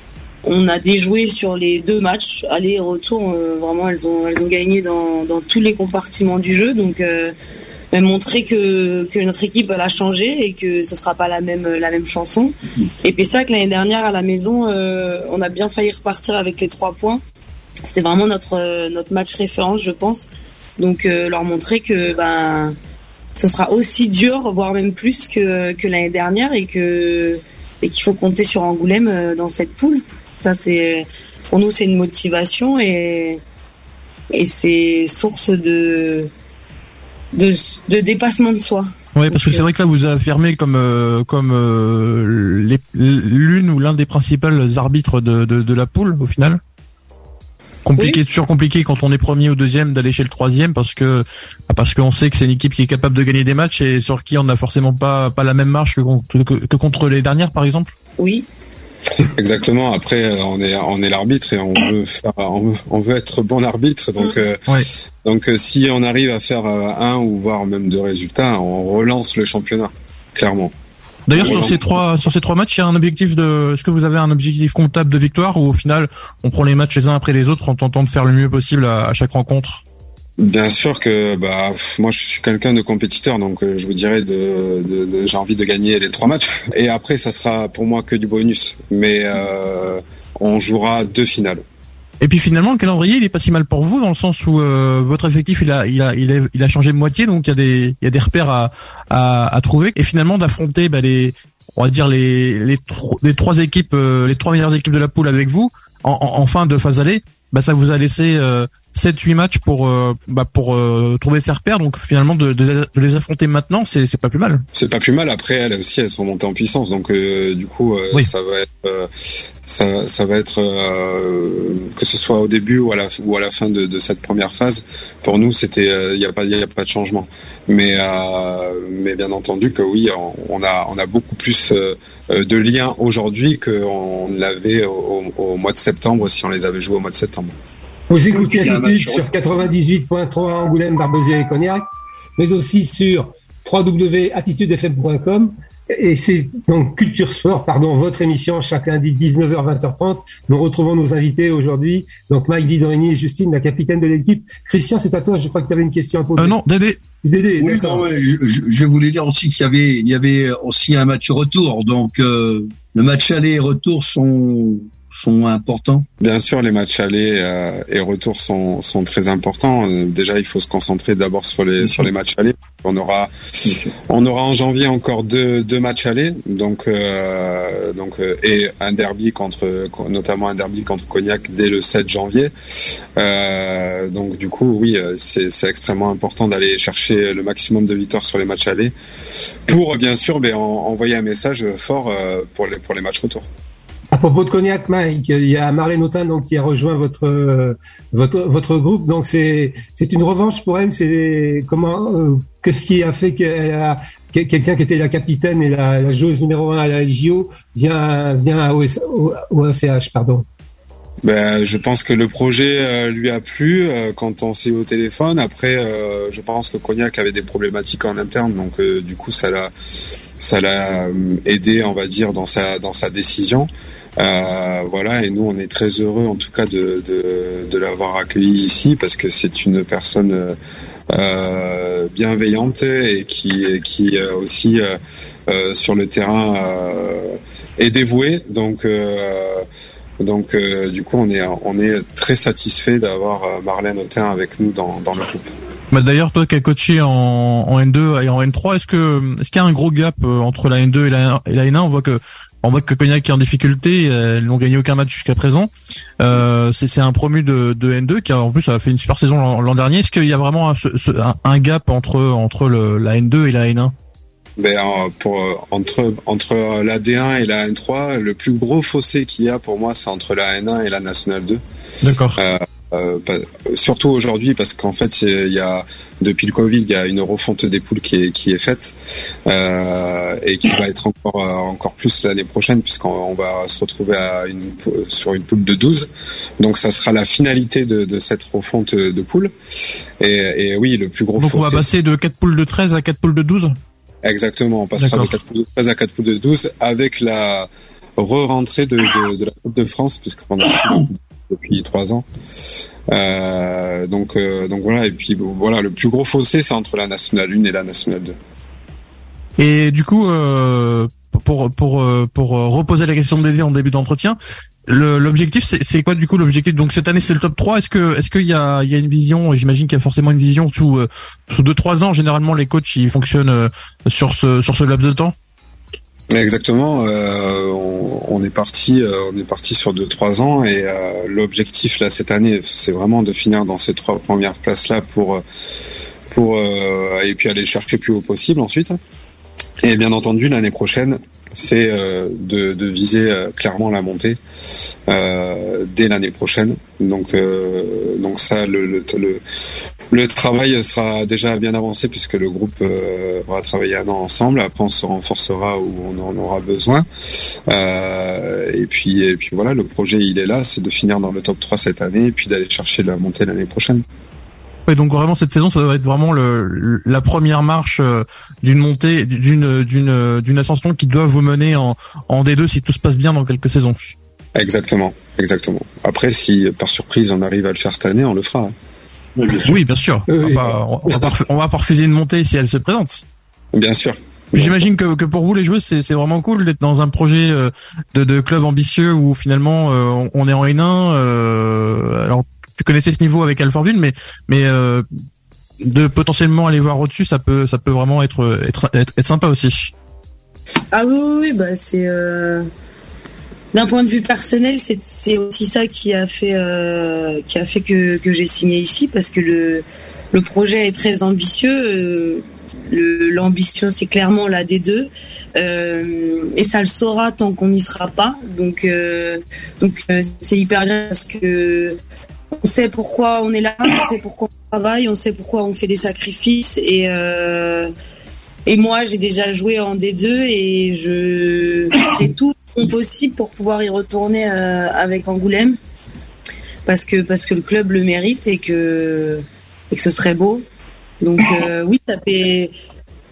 On a déjoué sur les deux matchs, aller et retour. Euh, vraiment, elles ont, elles ont gagné dans, dans tous les compartiments du jeu. Donc, euh, montrer que, que notre équipe elle a changé et que ce sera pas la même, la même chanson. Et puis ça, que l'année dernière à la maison, euh, on a bien failli repartir avec les trois points. C'était vraiment notre, notre match référence, je pense. Donc, euh, leur montrer que ben, ce sera aussi dur, voire même plus que, que l'année dernière, et que et qu'il faut compter sur Angoulême dans cette poule. Ça, c'est, pour nous, c'est une motivation, et, et c'est source de, de, de dépassement de soi. Oui, parce que c'est vrai que là, vous affirmez comme, euh, comme euh, les, l'une ou l'un des principaux arbitres de, de, de la poule, au final. Compliqué, oui. Toujours compliqué quand on est premier ou deuxième d'aller chez le troisième, parce que parce qu'on sait que c'est une équipe qui est capable de gagner des matchs et sur qui on n'a forcément pas pas la même marge que, que, que contre les dernières, par exemple. Oui. Exactement. Après, on est on est l'arbitre et on veut faire, on veut, on veut être bon arbitre. Donc euh, ouais. donc euh, si on arrive à faire euh, un ou voire même deux résultats, on relance le championnat, clairement. D'ailleurs, sur ces trois sur ces trois matchs, il y a un objectif de. Est-ce que vous avez un objectif comptable de victoire, ou au final, on prend les matchs les uns après les autres en tentant de faire le mieux possible à, à chaque rencontre? Bien sûr que bah moi je suis quelqu'un de compétiteur, donc euh, je vous dirais de, de, de j'ai envie de gagner les trois matchs, et après ça sera pour moi que du bonus, mais euh, on jouera deux finales. Et puis finalement, le calendrier il est pas si mal pour vous, dans le sens où euh, votre effectif il a il a il a il a changé de moitié, donc il y a des il y a des repères à à, à trouver, et finalement d'affronter bah, les on va dire les les, tro- les trois équipes euh, les trois meilleures équipes de la poule avec vous en, en, en fin de phase aller, bah ça vous a laissé euh, sept huit matchs pour euh, bah pour euh, trouver ces repères, donc finalement de, de, de les affronter maintenant, c'est c'est pas plus mal. C'est pas plus mal. Après elles aussi elles sont montées en puissance, donc euh, du coup euh, oui. ça va être euh, ça ça va être euh, que ce soit au début ou à la ou à la fin de, de cette première phase, pour nous c'était il euh, y a pas il y a pas de changement, mais euh, mais bien entendu que oui, on, on a on a beaucoup plus euh, de liens aujourd'hui qu'on l'avait au, au, au mois de septembre, si on les avait joués au mois de septembre. Vous écoutez Attitude sur quatre-vingt-dix-huit point trois Angoulême, Barbezieux et Cognac, mais aussi sur w w w point attitude f m point com. Et c'est donc Culture Sport, pardon, votre émission chaque lundi dix-neuf heures vingt heures trente. Nous retrouvons nos invités aujourd'hui, donc Mike Vidorini et Justine, la capitaine de l'équipe. Christian, c'est à toi. Je crois que tu avais une question à poser. Euh, non, Dédé. Dédé, oui, d'accord. non, ouais, je, je voulais dire aussi qu'il y avait, il y avait aussi un match retour. Donc euh, le match aller et retour sont sont importants. Bien sûr, les matchs aller euh, et retour sont sont très importants. Euh, déjà, il faut se concentrer d'abord sur les sur les matchs aller. On aura on aura en janvier encore deux deux matchs aller, donc euh, donc euh, et un derby contre notamment un derby contre Cognac dès le sept janvier. Euh, donc du coup, oui, c'est c'est extrêmement important d'aller chercher le maximum de victoires sur les matchs aller pour bien sûr ben, en, envoyer un message fort euh, pour les pour les matchs retour. À propos de Cognac, Mike, il y a Marlène Autain donc qui a rejoint votre euh, votre votre groupe. Donc c'est c'est une revanche pour elle. C'est comment euh, qu'est-ce qui a fait qu'elle a quelqu'un qui était la capitaine et la, la joueuse numéro un à la J O vient vient au, au, au A C H, pardon. Ben, je pense que le projet euh, lui a plu euh, quand on s'est eu au téléphone. Après, euh, je pense que Cognac avait des problématiques en interne, donc euh, du coup ça l'a ça l'a aidé, on va dire, dans sa dans sa décision. Euh, voilà, et nous on est très heureux en tout cas de de, de l'avoir accueilli ici parce que c'est une personne euh, bienveillante et qui qui euh, aussi euh, euh, sur le terrain euh, est dévouée. Donc euh, donc euh, du coup on est on est très satisfait d'avoir Marlène Autain avec nous dans dans le groupe. Bah d'ailleurs, toi qui as coaché en, en N deux et en N trois, est-ce que est-ce qu'il y a un gros gap entre la N deux et la, et la N un? On voit que on voit que Cognac est en difficulté, elles n'ont gagné aucun match jusqu'à présent. Euh, c'est, c'est un promu de, de N deux qui a en plus a fait une super saison l'an, l'an dernier. Est-ce qu'il y a vraiment un, un, un gap entre entre le, la N deux et la N un? Ben pour entre entre la D un et la N trois, le plus gros fossé qu'il y a pour moi, c'est entre la N un et la Nationale deux. D'accord. Euh, Euh, surtout aujourd'hui parce qu'en fait il y a depuis le Covid il y a une refonte des poules qui est qui est faite euh, et qui va être encore encore plus l'année prochaine puisqu'on on va se retrouver à une sur une poule de douze, donc ça sera la finalité de, de cette refonte de poules et, et oui le plus gros donc on va passer de quatre poules de treize à quatre poules de douze. Exactement, on passera D'accord. de quatre poules de treize à quatre poules de douze avec la re-rentrée de, de, de la Coupe de France puisqu'on a depuis trois ans. Euh, donc, euh, donc voilà. Et puis bon, voilà, le plus gros fossé, c'est entre la Nationale un et la Nationale deux. Et du coup, euh, pour pour pour reposer la question de Dédé en début d'entretien, le, l'objectif, c'est, c'est quoi du coup l'objectif? Donc cette année, c'est le top trois. Est-ce que est-ce qu'il y a il y a une vision? J'imagine qu'il y a forcément une vision sous sous deux trois ans. Généralement, les coachs ils fonctionnent sur ce sur ce laps de temps. Exactement, euh, on, on est parti, euh, on est parti sur deux trois ans et euh, l'objectif là cette année, c'est vraiment de finir dans ces trois premières places là pour pour euh, et puis aller chercher plus haut possible ensuite. Et bien entendu l'année prochaine, c'est euh, de, de viser euh, clairement la montée euh, dès l'année prochaine. Donc euh, donc ça le, le le le travail sera déjà bien avancé puisque le groupe euh, va travailler un an ensemble. Après, on se renforcera où on en aura besoin. Euh, et puis, et puis voilà, le projet il est là, c'est de finir dans le top trois cette année et puis d'aller chercher la montée l'année prochaine. Ouais, donc vraiment cette saison, ça doit être vraiment le, la première marche d'une montée, d'une d'une d'une ascension qui doit vous mener en en D deux si tout se passe bien dans quelques saisons. Exactement, exactement. Après, si par surprise on arrive à le faire cette année, on le fera. Oui, bien sûr. Oui, bien sûr. On va pas, on va pas, on va pas refuser une montée si elle se présente. Bien sûr. Bien J'imagine sûr. que, que pour vous les joueuses c'est, c'est vraiment cool d'être dans un projet de, de club ambitieux où finalement euh, on est en N un. Euh, alors tu connaissais ce niveau avec Alfortville, mais mais euh, de potentiellement aller voir au-dessus, ça peut ça peut vraiment être être être, être sympa aussi. Ah oui oui, oui bah c'est euh... d'un point de vue personnel, c'est c'est aussi ça qui a fait euh, qui a fait que que j'ai signé ici parce que le le projet est très ambitieux. Euh, le, l'ambition, c'est clairement la D deux euh, et ça le saura tant qu'on n'y sera pas. Donc euh, donc euh, c'est hyper bien parce que on sait pourquoi on est là, on sait pourquoi on travaille, on sait pourquoi on fait des sacrifices et euh, et moi j'ai déjà joué en D deux et je fais tout possible pour pouvoir y retourner euh, avec Angoulême parce que parce que le club le mérite et que et que ce serait beau. Donc euh, oui, ça fait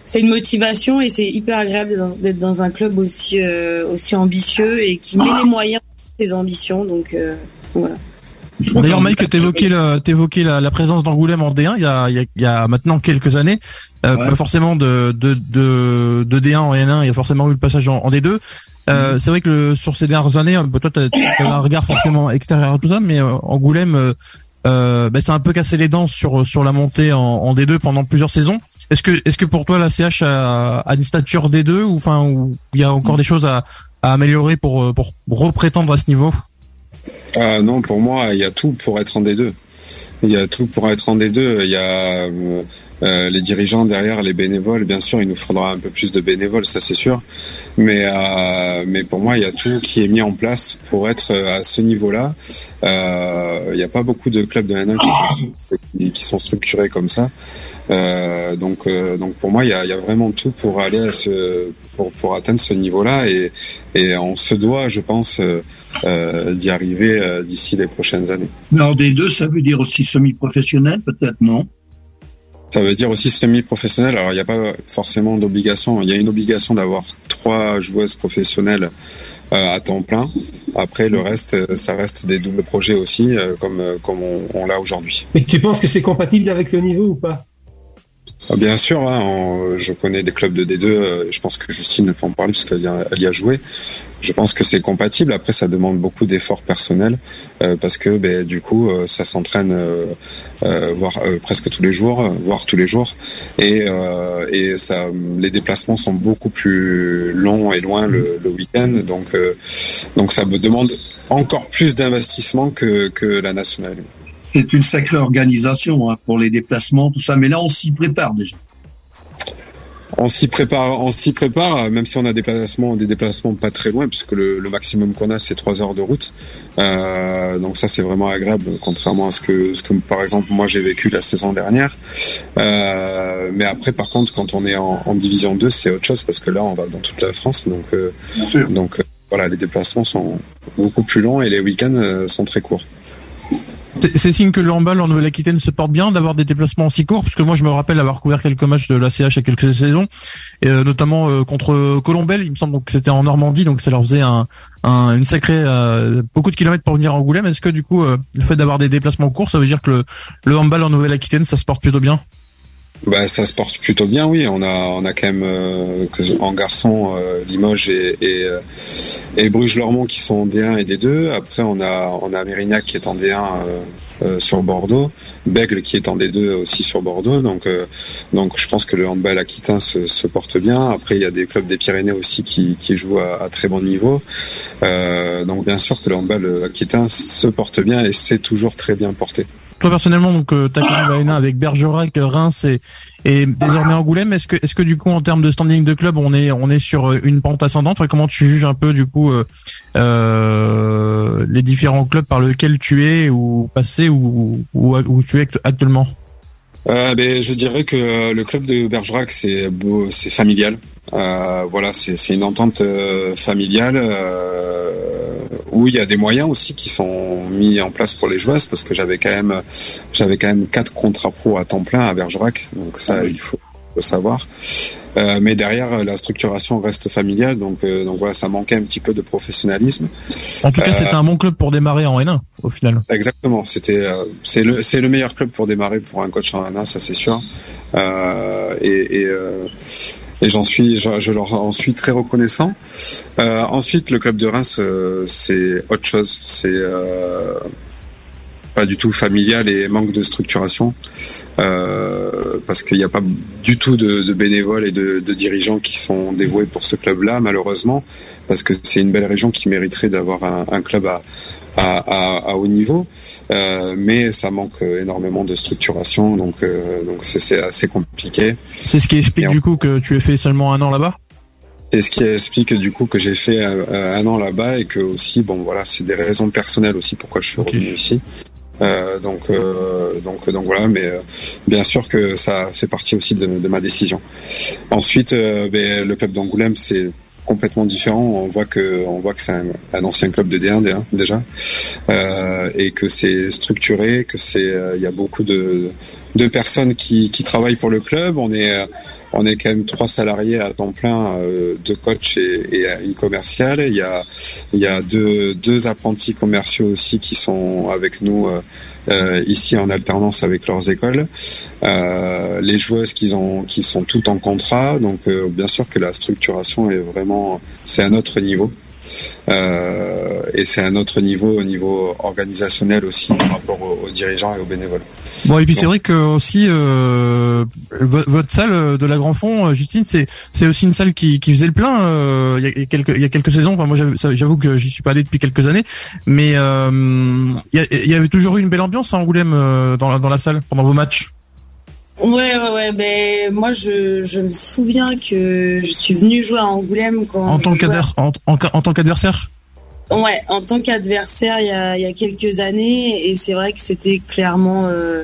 c'est une motivation et c'est hyper agréable d'être dans un club aussi euh, aussi ambitieux et qui met les moyens de ses ambitions. Donc euh, voilà. D'ailleurs, Mike, t'évoquais la, t'évoquais la, la présence d'Angoulême en D un il y a, il y a, il y a maintenant quelques années. Euh, ouais. Pas forcément de, de, de, de D un en N un, il y a forcément eu le passage en, en D deux. Euh, mmh. C'est vrai que le, sur ces dernières années, bah, toi, t'as, t'as un regard forcément extérieur à tout ça, mais euh, Angoulême, euh, euh, bah, c'est un peu cassé les dents sur, sur la montée en, en D deux pendant plusieurs saisons. Est-ce que, est-ce que pour toi, la C H a, a une stature D deux ou enfin, où il y a encore mmh. des choses à, à améliorer pour, pour reprétendre à ce niveau? Ah non, pour moi, il y a tout pour être en D deux. Il y a tout pour être en D deux. Il y a euh, euh, les dirigeants derrière, les bénévoles. Bien sûr, il nous faudra un peu plus de bénévoles, ça c'est sûr. Mais euh, mais pour moi, il y a tout qui est mis en place pour être à ce niveau-là. Euh, il n'y a pas beaucoup de clubs de N un qui sont, qui sont structurés comme ça. Euh, donc euh, donc pour moi, il y a, il y a vraiment tout pour aller à ce pour pour atteindre ce niveau-là et et on se doit, je pense. Euh, Euh, d'y arriver euh, d'ici les prochaines années. Mais en D deux, ça veut dire aussi semi-professionnel, peut-être, non? Ça veut dire aussi semi-professionnel. Alors, il n'y a pas forcément d'obligation. Il y a une obligation d'avoir trois joueuses professionnelles euh, à temps plein. Après, le reste, ça reste des doubles projets aussi, euh, comme, comme on, on l'a aujourd'hui. Et tu penses que c'est compatible avec le niveau ou pas? Bien sûr, hein, on, je connais des clubs de D deux, euh, je pense que Justine peut en parler parce qu'elle y a, elle y a joué. Je pense que c'est compatible. Après, ça demande beaucoup d'efforts personnels euh, parce que ben, du coup, euh, ça s'entraîne euh, euh, voire euh, presque tous les jours, euh, voire tous les jours, et, euh, et ça, les déplacements sont beaucoup plus longs et loin le, le week-end. Donc, euh, donc ça me demande encore plus d'investissement que, que la nationale. C'est une sacrée organisation hein, pour les déplacements, tout ça. Mais là, on s'y prépare déjà. On s'y prépare, on s'y prépare, même si on a des déplacements, des déplacements pas très loin, puisque le, le maximum qu'on a, c'est trois heures de route. Euh, donc ça, c'est vraiment agréable, contrairement à ce que, ce que, par exemple, moi j'ai vécu la saison dernière. Euh, mais après, par contre, quand on est en, en division deux, c'est autre chose, parce que là, on va dans toute la France, donc, euh, donc euh, voilà, les déplacements sont beaucoup plus longs et les week-ends euh, sont très courts. C'est signe que le handball en Nouvelle-Aquitaine se porte bien d'avoir des déplacements aussi courts, parce que moi je me rappelle avoir couvert quelques matchs de la C H il y a quelques saisons, et euh, notamment euh, contre Colombelle, il me semble que c'était en Normandie, donc ça leur faisait un, un une sacrée euh, beaucoup de kilomètres pour venir à Angoulême. Est-ce que du coup euh, le fait d'avoir des déplacements courts, ça veut dire que le, le handball en Nouvelle-Aquitaine ça se porte plutôt bien? Bah ça se porte plutôt bien, oui. On a on a quand même euh, que, en garçon euh, Limoges et et, euh, et Bruges-Lormont qui sont en D un et D deux. Après on a on a Mérignac qui est en D un euh, euh, sur Bordeaux, Bègle qui est en D deux aussi sur Bordeaux. Donc euh, donc je pense que le handball aquitain se, se porte bien. Après il y a des clubs des Pyrénées aussi qui qui jouent à, à très bon niveau. Euh, donc bien sûr que le handball aquitain se porte bien et c'est toujours très bien porté. Toi personnellement, donc euh, t'as connu la avec Bergerac, Reims et, et désormais Angoulême. Est-ce que, est-ce que du coup en termes de standing de club, on est, on est sur une pente ascendante? Enfin, comment tu juges un peu du coup euh, euh, les différents clubs par lesquels tu es ou passé ou ou où tu es actuellement? Euh, ben, je dirais que le club de Bergerac c'est beau, c'est familial. Euh, voilà, c'est, c'est une entente euh, familiale. Euh, où il y a des moyens aussi qui sont mis en place pour les joueuses parce que j'avais quand même j'avais quand même quatre contrats pro à temps plein à Bergerac, donc ça il faut le savoir. Euh, mais derrière la structuration reste familiale, donc euh, donc voilà, ça manquait un petit peu de professionnalisme. En tout cas, euh, c'était un bon club pour démarrer en N un au final. Exactement, c'était euh, c'est le c'est le meilleur club pour démarrer pour un coach en N un, ça c'est sûr. Euh, et, et euh, Et j'en suis, je, je leur en suis très reconnaissant. Euh, ensuite, le club de Reims, euh, c'est autre chose. C'est euh, pas du tout familial et manque de structuration euh, parce qu'il n'y a pas du tout de, de bénévoles et de, de dirigeants qui sont dévoués pour ce club-là, malheureusement, parce que c'est une belle région qui mériterait d'avoir un, un club à À, à, à haut niveau, euh, mais ça manque énormément de structuration, donc euh, donc c'est, c'est assez compliqué. C'est ce qui explique Et du coup que tu aies fait seulement un an là-bas. C'est ce qui explique du coup que j'ai fait un, un an là-bas et que aussi bon voilà, c'est des raisons personnelles aussi pourquoi je suis okay. revenu ici. Euh, donc euh, donc donc voilà, mais euh, bien sûr que ça fait partie aussi de, de ma décision. Ensuite, euh, ben, le club d'Angoulême c'est complètement différent. On voit que on voit que c'est un, un ancien club de D un, D un déjà, euh, et que c'est structuré, que c'est il euh, y a beaucoup de de personnes qui qui travaillent pour le club. On est on est quand même trois salariés à temps plein, euh, deux coachs et, et une commerciale. Il y a, il y a deux, deux apprentis commerciaux aussi qui sont avec nous euh, euh, ici en alternance avec leurs écoles. Euh, les joueuses qui ont, qui sont toutes en contrat. Donc, euh, bien sûr que la structuration est vraiment, c'est à notre niveau. Euh, et c'est à notre niveau, au niveau organisationnel aussi, par rapport aux, aux dirigeants et aux bénévoles. Bon, et puis Donc, c'est vrai que aussi euh, votre salle de la Grand Fond, Justine, c'est c'est aussi une salle qui qui faisait le plein euh, il y a quelques il y a quelques saisons. Enfin, moi j'avoue que j'y suis pas allé depuis quelques années, mais euh, il y, y avait toujours eu une belle ambiance à Angoulême euh, dans la dans la salle pendant vos matchs. Ouais, ouais, ouais. Ben moi, je, je me souviens que je suis venue jouer à Angoulême quand. En tant qu'adversaire. En, en, en tant qu'adversaire. Ouais, en tant qu'adversaire, il y a, il y a quelques années, et c'est vrai que c'était clairement euh,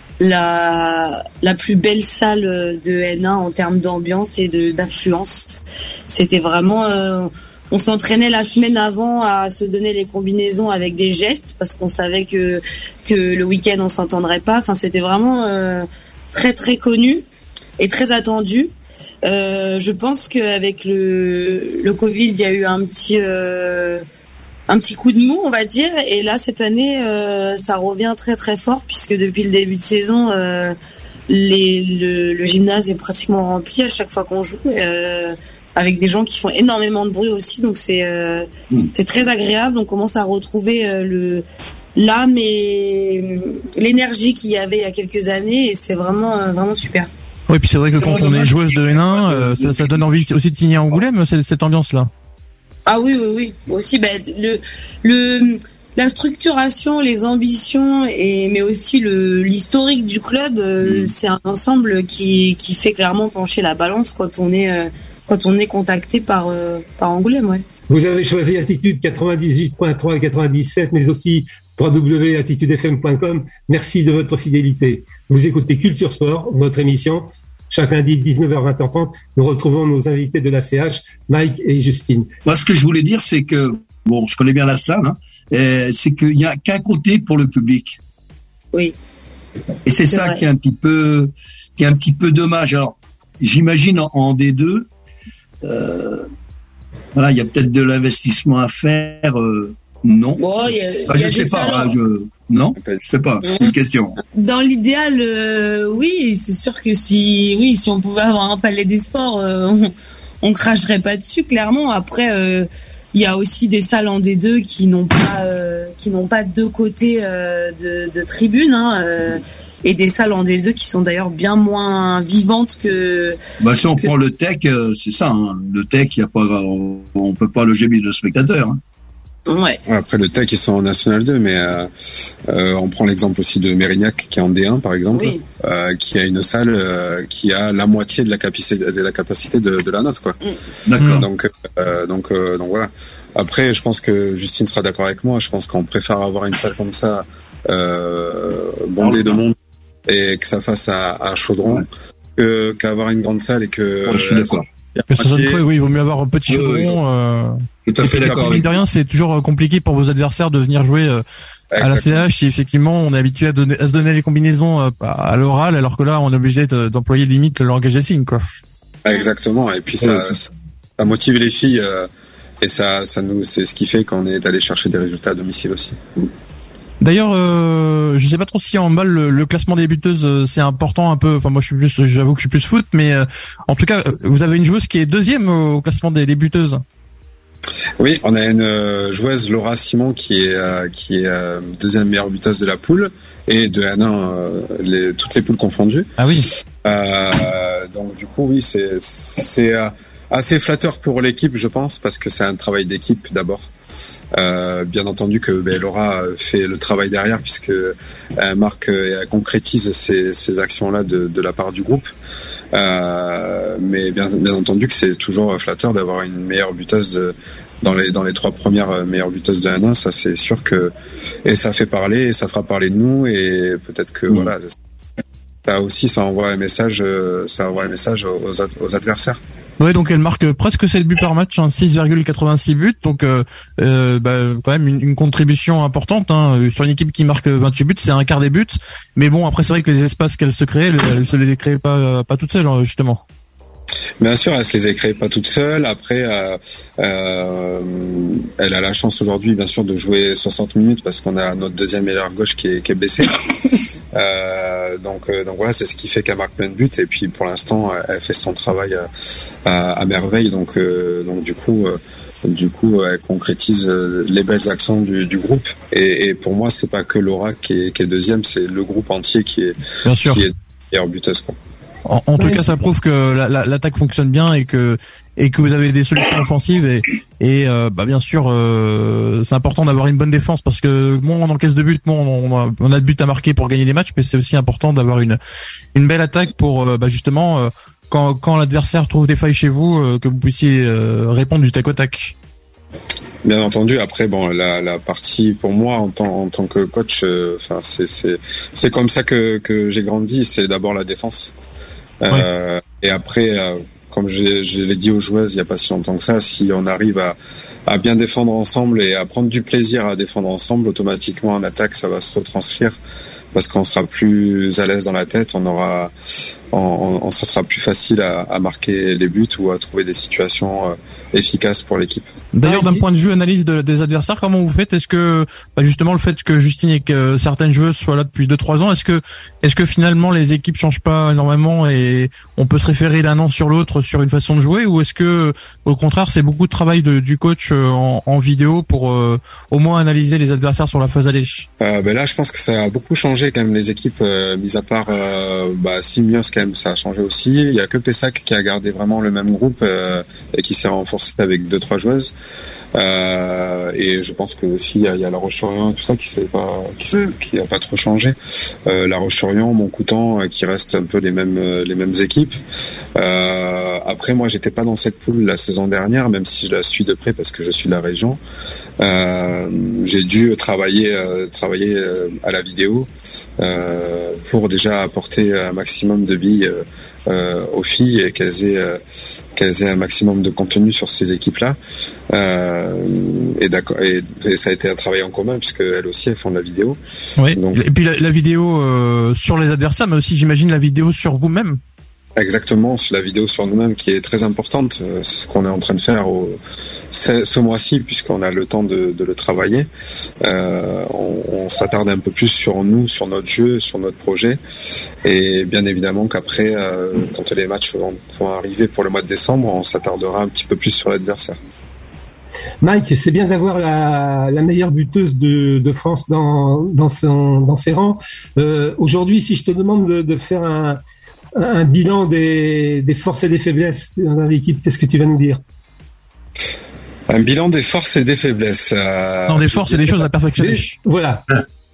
la la plus belle salle de N un en termes d'ambiance et de d'affluence. C'était vraiment. Euh, on s'entraînait la semaine avant à se donner les combinaisons avec des gestes parce qu'on savait que que le week-end on s'entendrait pas. Enfin, c'était vraiment. Euh, très très connu et très attendu. Euh, je pense qu'avec le le Covid, il y a eu un petit euh, un petit coup de mou, on va dire. Et là, cette année, euh, ça revient très très fort puisque depuis le début de saison, euh, les le, le gymnase est pratiquement rempli à chaque fois qu'on joue, euh, avec des gens qui font énormément de bruit aussi. Donc c'est euh, mmh. c'est très agréable. On commence à retrouver euh, le l'âme et l'énergie qu'il y avait il y a quelques années, et c'est vraiment vraiment super. Oui, puis c'est vrai que quand on est joueuse de N un, euh, ça, ça donne envie aussi de signer à Angoulême, cette, cette ambiance-là. Ah oui, oui, oui. Aussi, ben, le, le, la structuration, les ambitions, et mais aussi le l'historique du club, euh, mmh. c'est un ensemble qui qui fait clairement pencher la balance quand on est euh, quand on est contacté par euh, par Angoulême, ouais. Vous avez choisi Attitude quatre-vingt-dix-huit point trois et quatre-vingt-dix-sept, mais aussi w w w point attitude f m point com. Merci de votre fidélité. Vous écoutez Culture Sport, votre émission. Chaque lundi, dix-neuf heures vingt heures trente, nous retrouvons nos invités de l'A C H, Mike et Justine. Moi, ce que je voulais dire, c'est que, bon, je connais bien la salle, hein, euh, c'est qu'il n'y a qu'un côté pour le public. Oui. Et c'est, c'est ça vrai. qui est un petit peu, qui est un petit peu dommage. Alors, j'imagine en, en D deux, euh, voilà, il y a peut-être de l'investissement à faire, euh, non. Bon, y a, enfin, y a je sais pas, hein, je, non, je sais pas, c'est une question. Dans l'idéal, euh, oui, c'est sûr que si, oui, si on pouvait avoir un palais des sports, euh, on, on cracherait pas dessus, clairement. Après, il euh, y a aussi des salles en D deux qui n'ont pas, euh, qui n'ont pas deux côtés euh, de, de tribune, hein, euh, et des salles en D deux qui sont d'ailleurs bien moins vivantes que. Bah si on que... prend le Tech, euh, c'est ça. Hein. Le Tech, il y a pas, on, on peut pas loger mille spectateurs. Hein. Ouais. Après le Tech, ils sont en National deux, mais euh, euh, on prend l'exemple aussi de Mérignac qui est en D un par exemple, oui. euh, qui a une salle euh, qui a la moitié de la capacité de la capacité de, de la nôtre, quoi. Mm. D'accord. Donc euh, donc euh, donc voilà. Après, je pense que Justine sera d'accord avec moi. Je pense qu'on préfère avoir une salle comme ça euh, bondée de monde et que ça fasse à, à chaudron ouais. que qu'avoir une grande salle et que. Ouais, je suis d'accord. Que ça sonne creux, oui, il vaut mieux avoir un petit chaudron. Oui, oui. Euh... Tout à fait d'accord. Mine de rien, c'est toujours compliqué pour vos adversaires de venir jouer euh, à la C H si effectivement on est habitué à, donner, à se donner les combinaisons euh, à l'oral, alors que là on est obligé de, d'employer limite le langage des signes, quoi. Exactement. Et puis ça, oui. ça motive les filles euh, et ça, ça nous, c'est ce qui fait qu'on est allé chercher des résultats à domicile aussi. D'ailleurs, euh, je sais pas trop si en balle le, le classement des buteuses euh, c'est important un peu. Enfin moi je suis plus, j'avoue que je suis plus foot, mais euh, en tout cas vous avez une joueuse qui est deuxième au classement des, des buteuses. Oui, on a une euh, joueuse Laura Simon qui est euh, qui est euh, deuxième meilleure buteuse de la poule et de N un euh, les, toutes les poules confondues. Ah oui. Euh, donc du coup oui c'est c'est euh, assez flatteur pour l'équipe je pense parce que c'est un travail d'équipe d'abord. Euh, bien entendu que ben, Laura fait le travail derrière puisque elle marque et elle concrétise ces, ces actions-là de, de la part du groupe. Euh, mais bien, bien entendu que c'est toujours flatteur d'avoir une meilleure buteuse de, dans les dans les trois premières meilleures buteuses de N un, ça c'est sûr que et ça fait parler et ça fera parler de nous et peut-être que mmh. voilà ça aussi ça envoie un message ça envoie un message aux, aux adversaires. Ouais, donc elle marque presque sept buts par match, hein, six virgule quatre-vingt-six buts, donc euh, euh, bah, quand même une, une contribution importante hein, sur une équipe qui marque vingt-huit buts, c'est un quart des buts. Mais bon, après c'est vrai que les espaces qu'elle se crée, elle, elle se les crée pas pas toute seule justement. Bien sûr, elle se les a créées pas toute seule. Après, euh, euh, elle a la chance aujourd'hui, bien sûr, de jouer soixante minutes parce qu'on a notre deuxième ailier gauche qui est, qui est blessé. Euh, donc, euh, donc voilà, c'est ce qui fait qu'elle marque plein de buts. Et puis, pour l'instant, elle fait son travail à, à, à merveille. Donc, euh, donc du coup. Euh, Du coup, elle concrétise les belles actions du, du groupe. Et, et pour moi, c'est pas que Laura qui est, qui est deuxième, c'est le groupe entier qui est, Bien sûr. qui est meilleure buteuse, quoi. En, en tout cas, ça prouve que la, la, l'attaque fonctionne bien et que et que vous avez des solutions offensives et et euh, bah bien sûr, euh, c'est important d'avoir une bonne défense parce que bon, on encaisse de buts, bon, on a, on a de buts à marquer pour gagner des matchs, mais c'est aussi important d'avoir une une belle attaque pour euh, bah justement euh, quand quand l'adversaire trouve des failles chez vous, euh, que vous puissiez euh, répondre du tac au tac. Bien entendu. Après, bon, la, la partie pour moi en tant en tant que coach, enfin, euh, c'est c'est c'est comme ça que que j'ai grandi. C'est d'abord la défense, euh, ouais. Et après, euh, comme je, je l'ai dit aux joueuses il y a pas si longtemps que ça, si on arrive à à bien défendre ensemble et à prendre du plaisir à défendre ensemble, automatiquement en attaque, ça va se retranscrire. Parce qu'on sera plus à l'aise dans la tête, on aura, on, on, ça sera plus facile à, à marquer les buts ou à trouver des situations euh, efficaces pour l'équipe. D'ailleurs, d'un point de vue analyse de, des adversaires, comment vous faites? Est-ce que, bah justement, le fait que Justine et que certaines joueuses soient là depuis deux trois ans, est-ce que, est-ce que finalement les équipes changent pas énormément et on peut se référer d'un an sur l'autre sur une façon de jouer, ou est-ce que, au contraire, c'est beaucoup de travail de, du coach en, en vidéo pour euh, au moins analyser les adversaires sur la phase aller? Euh, ben là, je pense que ça a beaucoup changé quand même les équipes, euh, mis à part euh, bah, Simios quand même, ça a changé aussi. Il y a que Pessac qui a gardé vraiment le même groupe euh, et qui s'est renforcé avec deux trois joueuses. Euh, et je pense que aussi il y a, il y a La Roche-sur-Yon, tout ça qui s'est pas, qui, s'est, qui a pas trop changé. Euh, La Roche-sur-Yon, Montcoutan, euh, qui restent un peu les mêmes, euh, les mêmes équipes. Euh, après, moi, j'étais pas dans cette poule la saison dernière, même si je la suis de près parce que je suis de la région. Euh, j'ai dû travailler, euh, travailler euh, à la vidéo euh, pour déjà apporter un maximum de billes. Euh, Euh, aux filles et qu'elles aient, euh, qu'elles aient un maximum de contenu sur ces équipes-là. Euh, et d'accord, et, et ça a été un travail en commun puisque elles aussi elles font de la vidéo. Oui. Donc, et puis la, la vidéo euh, sur les adversaires, mais aussi j'imagine la vidéo sur vous-même. Exactement, sur la vidéo sur nous-mêmes qui est très importante. C'est ce qu'on est en train de faire au, ce mois-ci puisqu'on a le temps de, de le travailler. Euh, on, on s'attarde un peu plus sur nous, sur notre jeu, sur notre projet. Et bien évidemment qu'après, euh, quand les matchs vont, vont arriver pour le mois de décembre, on s'attardera un petit peu plus sur l'adversaire. Mike, c'est bien d'avoir la, la meilleure buteuse de, de France dans, dans, son, dans ses rangs. Euh, aujourd'hui, si je te demande de, de faire un un bilan des, des forces et des faiblesses dans l'équipe, qu'est-ce que tu vas nous dire? Un bilan des forces et des faiblesses. Euh, non, des forces et des choses à perfectionner. Des, voilà.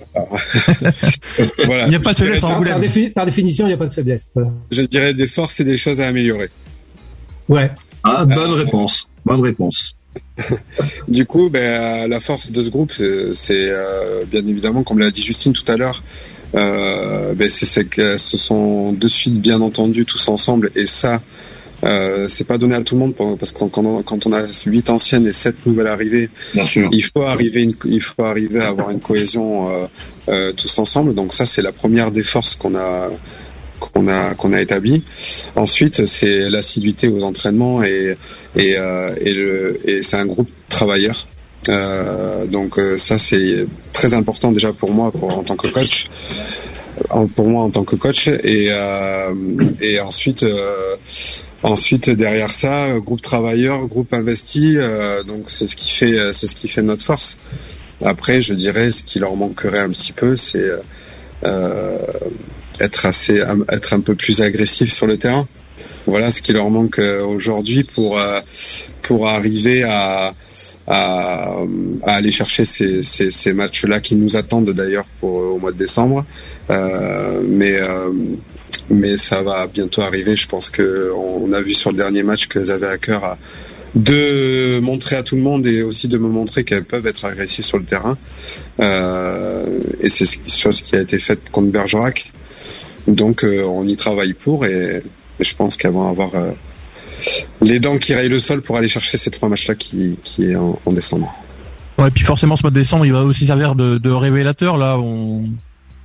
Voilà. Il n'y a pas de faiblesse en Angoulême. Par, défi, par définition, il n'y a pas de faiblesse. Voilà. Je dirais des forces et des choses à améliorer. Ouais. Ah, bonne euh, réponse. Bonne réponse. Du coup, ben, la force de ce groupe, c'est, c'est euh, bien évidemment, comme l'a dit Justine tout à l'heure, Euh, ben c'est, c'est qu'elles se sont de suite bien entendues tous ensemble, et ça euh, c'est pas donné à tout le monde parce que quand on, quand on a huit anciennes et sept nouvelles arrivées, bien sûr, il faut arriver une, il faut arriver à avoir une cohésion euh, euh, tous ensemble. Donc ça c'est la première des forces qu'on a qu'on a qu'on a établie. Ensuite c'est l'assiduité aux entraînements et et euh, et, le, et c'est un groupe travailleur. Euh, donc euh, ça c'est très important déjà pour moi pour, en tant que coach pour moi en tant que coach et euh, et ensuite euh, ensuite derrière ça groupe travailleur, groupe investi, euh, donc c'est ce qui fait c'est ce qui fait notre force. Après je dirais ce qui leur manquerait un petit peu c'est euh, être assez être un peu plus agressif sur le terrain. Voilà ce qui leur manque aujourd'hui pour pour arriver à à, à aller chercher ces, ces, ces matchs-là qui nous attendent d'ailleurs pour au mois de décembre. Euh, mais euh, mais ça va bientôt arriver. Je pense que on a vu sur le dernier match qu'elles avaient à cœur à, de montrer à tout le monde et aussi de me montrer qu'elles peuvent être agressives sur le terrain. Euh, et c'est chose qui a été faite contre Bergerac. Donc euh, on y travaille pour et, et je pense qu'elles vont avoir euh, les dents qui rayent le sol pour aller chercher ces trois matchs-là qui, qui est en, en décembre. Ouais, et puis forcément ce mois de décembre, il va aussi servir de, de révélateur. Là, on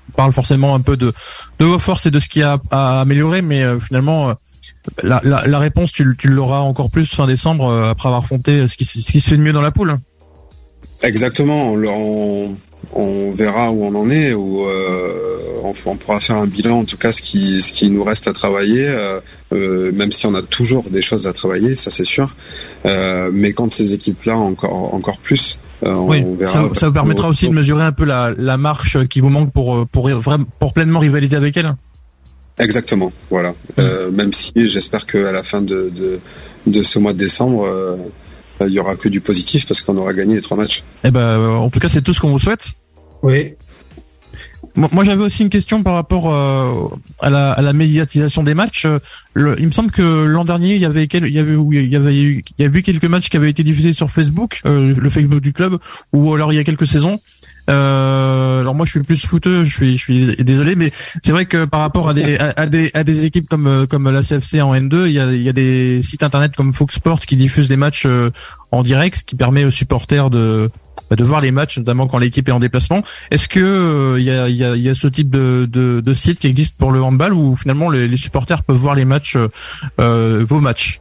parle forcément un peu de de vos forces et de ce qu'il y a à améliorer, mais euh, finalement. Euh, La, la, la réponse, tu, tu l'auras encore plus fin décembre euh, après avoir affronté ce qui, ce qui se fait de mieux dans la poule. Exactement, on, on, on verra où on en est, où euh, on, on pourra faire un bilan, en tout cas ce qui, ce qui nous reste à travailler, euh, euh, même si on a toujours des choses à travailler, ça c'est sûr. Euh, mais quand ces équipes-là encore, encore plus, euh, on, oui, on verra. Ça, ça vous permettra aussi de mesurer un peu la, la marche qui vous manque pour, pour, pour, pour pleinement rivaliser avec elle. Exactement, voilà. Mmh. Euh, même si j'espère qu'à la fin de, de, de ce mois de décembre, euh, il y aura que du positif parce qu'on aura gagné les trois matchs. Eh ben, euh, en tout cas, c'est tout ce qu'on vous souhaite. Oui. Moi, moi j'avais aussi une question par rapport euh, à, la, à la médiatisation des matchs. Le, il me semble que l'an dernier, il y avait quel, il y avait il y avait il y a eu quelques matchs qui avaient été diffusés sur Facebook, euh, le Facebook du club, ou alors il y a quelques saisons. Euh, alors moi je suis plus footeux, je suis je suis désolé, mais c'est vrai que par rapport à des à, à des à des équipes comme comme la C F C en N deux, il y a il y a des sites internet comme Fox Sports qui diffusent des matchs en direct, ce qui permet aux supporters de de voir les matchs, notamment quand l'équipe est en déplacement. Est-ce que il y a il y a il y a ce type de de, de site qui existe pour le handball où finalement les, les supporters peuvent voir les matchs, euh, vos matchs?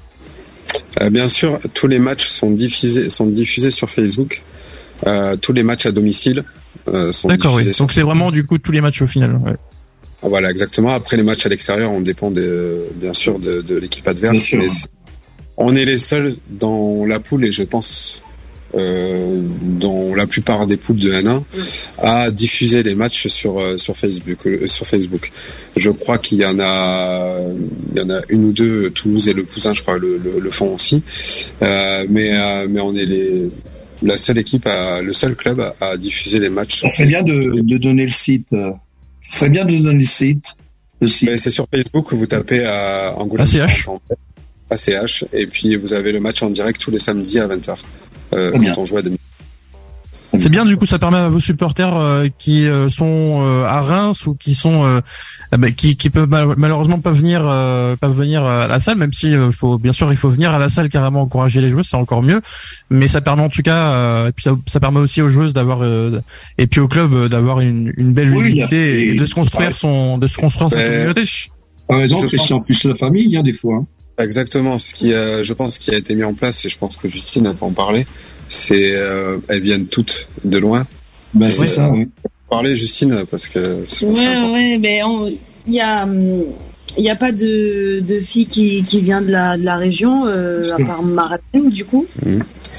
Euh, bien sûr, tous les matchs sont diffusés sont diffusés sur Facebook. Euh, tous les matchs à domicile euh, sont D'accord, diffusés. Oui. Donc c'est vraiment du coup tous les matchs au final. Ouais. Voilà, exactement. Après les matchs à l'extérieur, on dépend de, bien sûr de, de l'équipe adverse. Mais c'est, on est les seuls dans la poule et je pense euh, dans la plupart des poules de N un à diffuser les matchs sur sur Facebook. Euh, sur Facebook. Je crois qu'il y en a il y en a une ou deux. Toulouse et le Poussin, je crois, le, le, le font aussi. Euh, mais euh, mais on est les la seule équipe, à, le seul club à, à diffuser les matchs. Ça serait bien de, de donner le site. Ça serait bien de donner le site. Le site. Mais c'est sur Facebook que vous tapez à Angoulême. A C H. A C H. Et puis vous avez le match en direct tous les samedis à vingt heures. Euh, quand bien. on joue à demi. C'est bien, du coup, ça permet à vos supporters euh, qui euh, sont euh, à Reims ou qui sont euh, bah, qui qui peuvent mal- malheureusement pas venir euh, pas venir à la salle, même si il euh, faut bien sûr il faut venir à la salle carrément encourager les joueuses, c'est encore mieux. Mais ça permet en tout cas euh, et puis ça, ça permet aussi aux joueuses d'avoir euh, et puis au club euh, d'avoir une, une belle Oui, visibilité a, et de se construire ouais. son de se construire sa euh, communauté. Par exemple, c'est en plus la famille, il y a des fois. Hein. Exactement. Ce qui a, je pense, qui a été mis en place, et je pense que Justine a pas en parler, c'est euh, elles viennent toutes de loin. Ben, c'est ouais. ça, oui. Parler, Justine, parce que c'est, ouais, c'est important. Ouais, mais il y a, il y a pas de, de fille qui, qui vient de la, de la région, euh, à part Marathon, du coup. Mmh.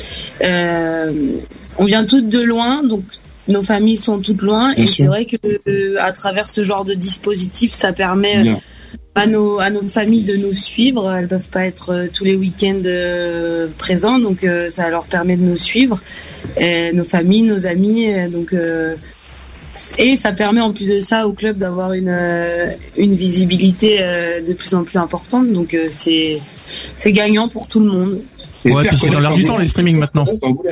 Euh, on vient toutes de loin, donc nos familles sont toutes loin, Bien et sûr. C'est vrai que euh, à travers ce genre de dispositif, ça permet Bien. à nos à nos familles de nous suivre. Elles peuvent pas être euh, tous les week-ends euh, présents, donc euh, ça leur permet de nous suivre. Et nos familles, nos amis, donc euh, et ça permet en plus de ça au club d'avoir une euh, une visibilité euh, de plus en plus importante. Donc euh, c'est c'est gagnant pour tout le monde. Et ouais, puis c'est dans l'air du temps les streamings maintenant.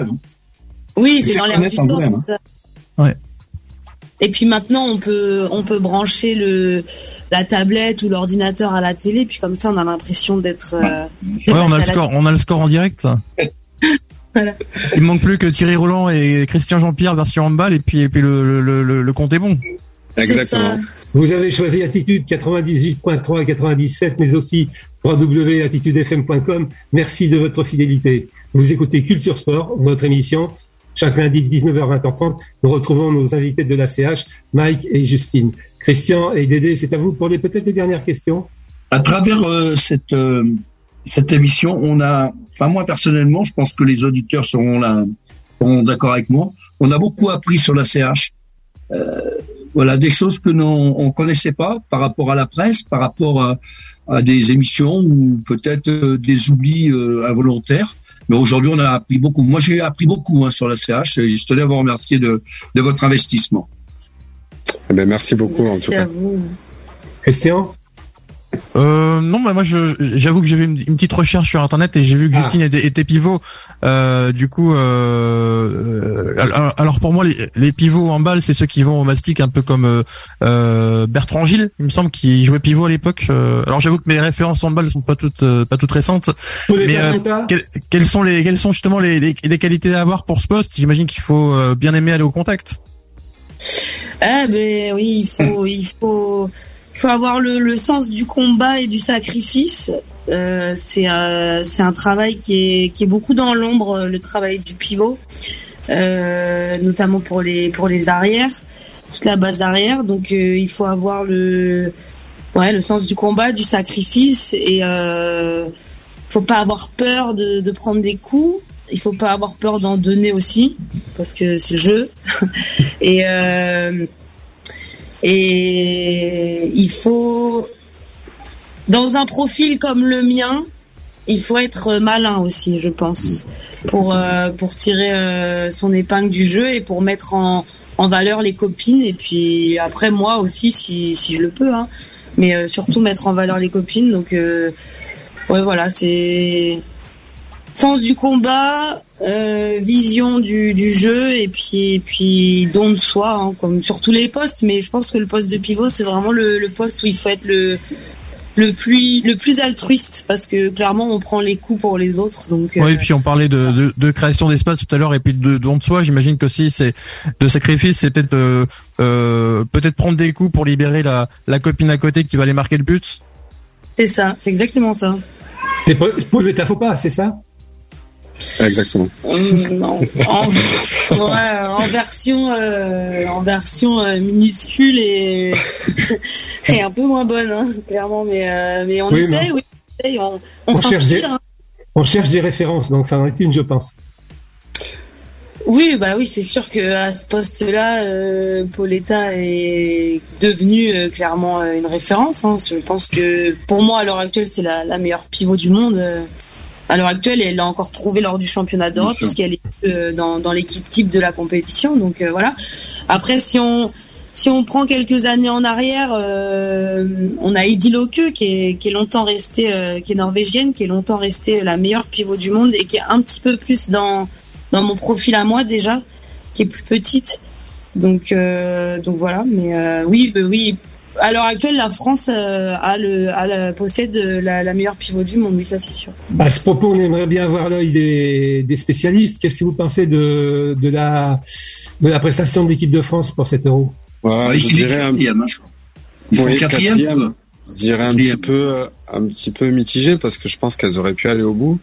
Oui, c'est dans l'air du temps. Ouais. Et puis maintenant, on peut on peut brancher le la tablette ou l'ordinateur à la télé, puis comme ça, on a l'impression d'être. Euh, ouais, on a le score, on a le score en direct. Voilà. Il manque plus que Thierry Roland et Christian Jean-Pierre version handball, et puis et puis le le le, le compte est bon. Exactement. Vous avez choisi Attitude quatre-vingt-dix-huit point trois et quatre-vingt-dix-sept, mais aussi w w w point attitude f m point com. Merci de votre fidélité. Vous écoutez Culture Sport, notre émission. Chaque lundi de dix-neuf heures vingt heures trente, nous retrouvons nos invités de l'A C H, Mike et Justine. Christian et Dédé, c'est à vous pour les, peut-être les dernières questions. À travers euh, cette euh, cette émission, on a, enfin moi personnellement, je pense que les auditeurs seront là, seront d'accord avec moi. On a beaucoup appris sur l'A C H. Euh, voilà, des choses que nous on connaissait pas par rapport à la presse, par rapport à, à des émissions ou peut-être euh, des oublis euh, involontaires. Mais aujourd'hui, on a appris beaucoup. Moi, j'ai appris beaucoup hein, sur la C H et je tenais à vous remercier de, de votre investissement. Eh bien, merci beaucoup. Merci en tout cas. à vous. Christian ? Euh, non, bah moi, je, j'avoue que j'ai fait une, une petite recherche sur Internet et j'ai vu que ah. Justine était, était pivot. Euh, du coup, euh, alors, alors pour moi, les, les pivots en balle, c'est ceux qui vont au mastic, un peu comme euh, Bertrand Gilles, il me semble, qui jouait pivot à l'époque. Euh, alors j'avoue que mes références en balle sont pas toutes, euh, pas toutes récentes. Mais euh, quelles, quelles sont les, quelles sont justement les, les, les qualités à avoir pour ce poste ? J'imagine qu'il faut euh, bien aimer aller au contact. Ah ben oui, il faut, il faut, il faut avoir le, le sens du combat et du sacrifice. Euh, c'est, euh, c'est un travail qui est, qui est beaucoup dans l'ombre, le travail du pivot, euh, notamment pour les, pour les arrières, toute la base arrière. Donc euh, il faut avoir le, ouais, le sens du combat, du sacrifice, et euh, faut pas avoir peur de, de prendre des coups. Il faut pas avoir peur d'en donner aussi, parce que c'est le jeu. et euh, et il faut, dans un profil comme le mien, il faut être malin aussi, je pense, pour euh, pour tirer euh, son épingle du jeu et pour mettre en en valeur les copines. Et puis après, moi aussi, si si je le peux, hein, mais euh, surtout mettre en valeur les copines. Donc euh, ouais, voilà, c'est sens du combat, euh, vision du, du jeu, et puis et puis don de soi, hein, comme sur tous les postes. Mais je pense que le poste de pivot, c'est vraiment le, le poste où il faut être le le plus le plus altruiste, parce que clairement on prend les coups pour les autres. Donc oui, euh, et puis on parlait de, de, de création d'espace tout à l'heure, et puis de don de soi. J'imagine que si c'est de sacrifice, c'est peut-être euh, euh, peut-être prendre des coups pour libérer la la copine à côté qui va aller marquer le but. C'est ça, c'est exactement ça. C'est pour, pour le taf ou pas, c'est ça? Exactement. Euh, non, en, ouais, en version, euh, en version euh, minuscule et, et un peu moins bonne, hein, clairement, mais euh, mais on oui, essaye, non. oui, on essaye, on, on, On cherche s'inspire. des- Hein. On cherche des références, donc ça en est une, je pense. Oui, bah oui, c'est sûr que à ce poste-là, euh, Pauletta est devenue euh, clairement euh, une référence. Hein. Je pense que pour moi, à l'heure actuelle, c'est la, la meilleure pivot du monde. euh, À l'heure actuelle, et elle l'a encore prouvé lors du championnat d'Europe, Bien sûr. puisqu'elle est euh, dans, dans l'équipe type de la compétition. Donc euh, voilà. Après, si on si on prend quelques années en arrière, euh, on a Heidi Løke qui est qui est longtemps restée, euh, qui est norvégienne, qui est longtemps restée la meilleure pivot du monde, et qui est un petit peu plus dans dans mon profil à moi déjà, qui est plus petite. Donc euh, donc voilà. Mais euh, oui, bah, oui. À l'heure actuelle, la France euh, a le, a la, possède la, la meilleure pivot du monde, oui, ça c'est sûr. À ce propos, on aimerait bien avoir l'œil des, des spécialistes. Qu'est-ce que vous pensez de, de, la, de la prestation de l'équipe de France pour cet Euro? Ouais, Ouais, je il finit dirais un, quatrième, hein, je crois. Ils font oui, quatrième. quatrième. je dirais un Quatrième. petit peu, un petit peu mitigé, parce que je pense qu'elles auraient pu aller au bout,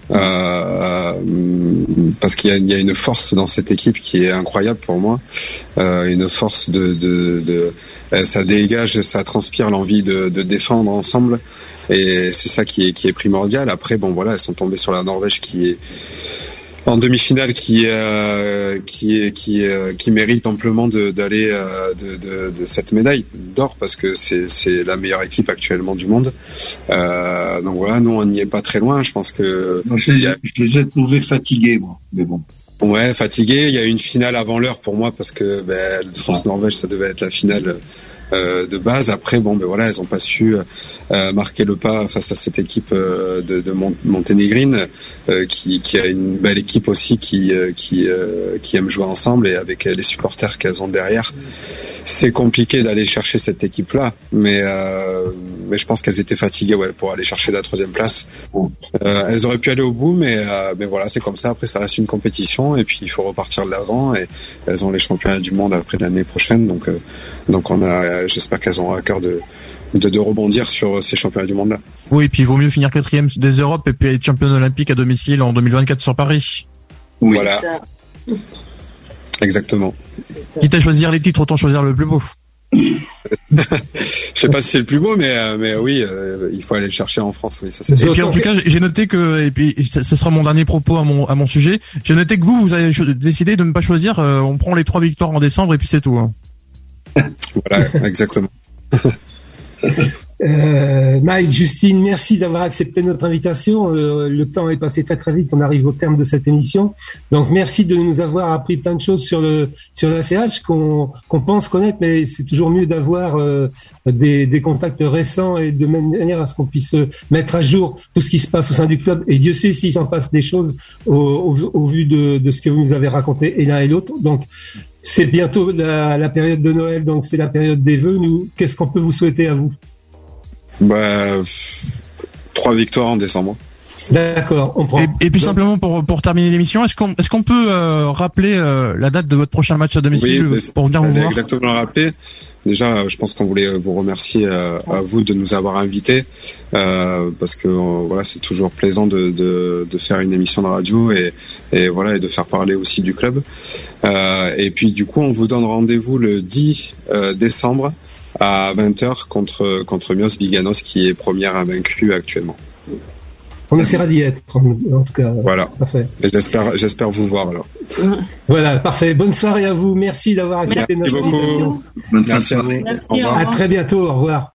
euh, parce qu'il y a, il y a une force dans cette équipe qui est incroyable pour moi, euh, une force de, de, de, ça dégage, ça transpire l'envie de, de défendre ensemble, et c'est ça qui est, qui est primordial. Après, bon voilà, elles sont tombées sur la Norvège qui est en demi-finale, qui euh, qui est qui euh, qui mérite amplement de d'aller euh, de, de de cette médaille d'or, parce que c'est c'est la meilleure équipe actuellement du monde. Euh, donc voilà, nous on n'y est pas très loin. Je pense que Moi, je, les, il y a- je les ai trouvés fatigués, moi. Mais bon. ouais, fatigué. Il y a eu une finale avant l'heure pour moi, parce que ben, France-Norvège, ça devait être la finale euh, de base. Après, bon, ben voilà, elles ont pas su euh, marquer le pas face à cette équipe euh, de, de Mont- monténégrine, euh, qui, qui a une belle équipe aussi, qui euh, qui euh, qui aime jouer ensemble, et avec les supporters qu'elles ont derrière, c'est compliqué d'aller chercher cette équipe-là. Mais euh, mais je pense qu'elles étaient fatiguées, ouais, pour aller chercher la troisième place. Euh, elles auraient pu aller au bout, mais euh, mais voilà, c'est comme ça. Après, ça reste une compétition, et puis il faut repartir de l'avant. Et elles ont les championnats du monde après l'année prochaine, donc euh, donc on a, j'espère qu'elles auront à cœur de, de de rebondir sur ces championnats du monde là. Oui, et puis il vaut mieux finir quatrième des Europes et puis être championne olympique à domicile en deux mille vingt-quatre sur Paris. Oui. Voilà, C'est ça. exactement. Quitte à choisir les titres, autant choisir le plus beau. Je sais pas si c'est le plus beau, mais euh, mais oui, euh, il faut aller le chercher en France. Oui, ça c'est Et sûr. puis en tout cas, j'ai noté que, et puis ce ce sera mon dernier propos à mon à mon sujet. J'ai noté que vous, vous avez cho- décidé de ne pas choisir. euh, on prend les trois victoires en décembre et puis c'est tout. Hein. Voilà, exactement. Euh, Mike, Justine, merci d'avoir accepté notre invitation. Euh, le temps est passé très très vite. On arrive au terme de cette émission. Donc merci de nous avoir appris plein de choses sur le sur l'A C H qu'on qu'on pense connaître, mais c'est toujours mieux d'avoir euh, des, des contacts récents, et de manière à ce qu'on puisse mettre à jour tout ce qui se passe au sein du club. Et Dieu sait s'il s'en passe des choses au, au, au vu de, de ce que vous nous avez raconté, et l'un et l'autre. Donc c'est bientôt la, la période de Noël, donc c'est la période des vœux. Nous, qu'est-ce qu'on peut vous souhaiter à vous? Bah, pff, trois victoires en décembre. D'accord, on prend. Et, et puis Donc, simplement pour pour terminer l'émission, est-ce qu'on est-ce qu'on peut euh, rappeler euh, la date de votre prochain match à domicile Oui, pour venir vous c'est voir? exactement le rappeler. Déjà, je pense qu'on voulait vous remercier euh, à vous de nous avoir invités euh, parce que euh, voilà, c'est toujours plaisant de, de de faire une émission de radio et et voilà et de faire parler aussi du club. Euh, et puis du coup, on vous donne rendez-vous le dix euh, décembre à vingt heures contre contre Mios Biganos qui est première invaincue actuellement. on essaiera d'y être, en tout cas. Voilà. Parfait. Et j'espère j'espère vous voir alors. Voilà, parfait. Bonne soirée à vous. Merci d'avoir accepté Merci notre beaucoup. invitation. Bonne Merci à vous. soirée. Merci, Au revoir. À très bientôt. Au revoir.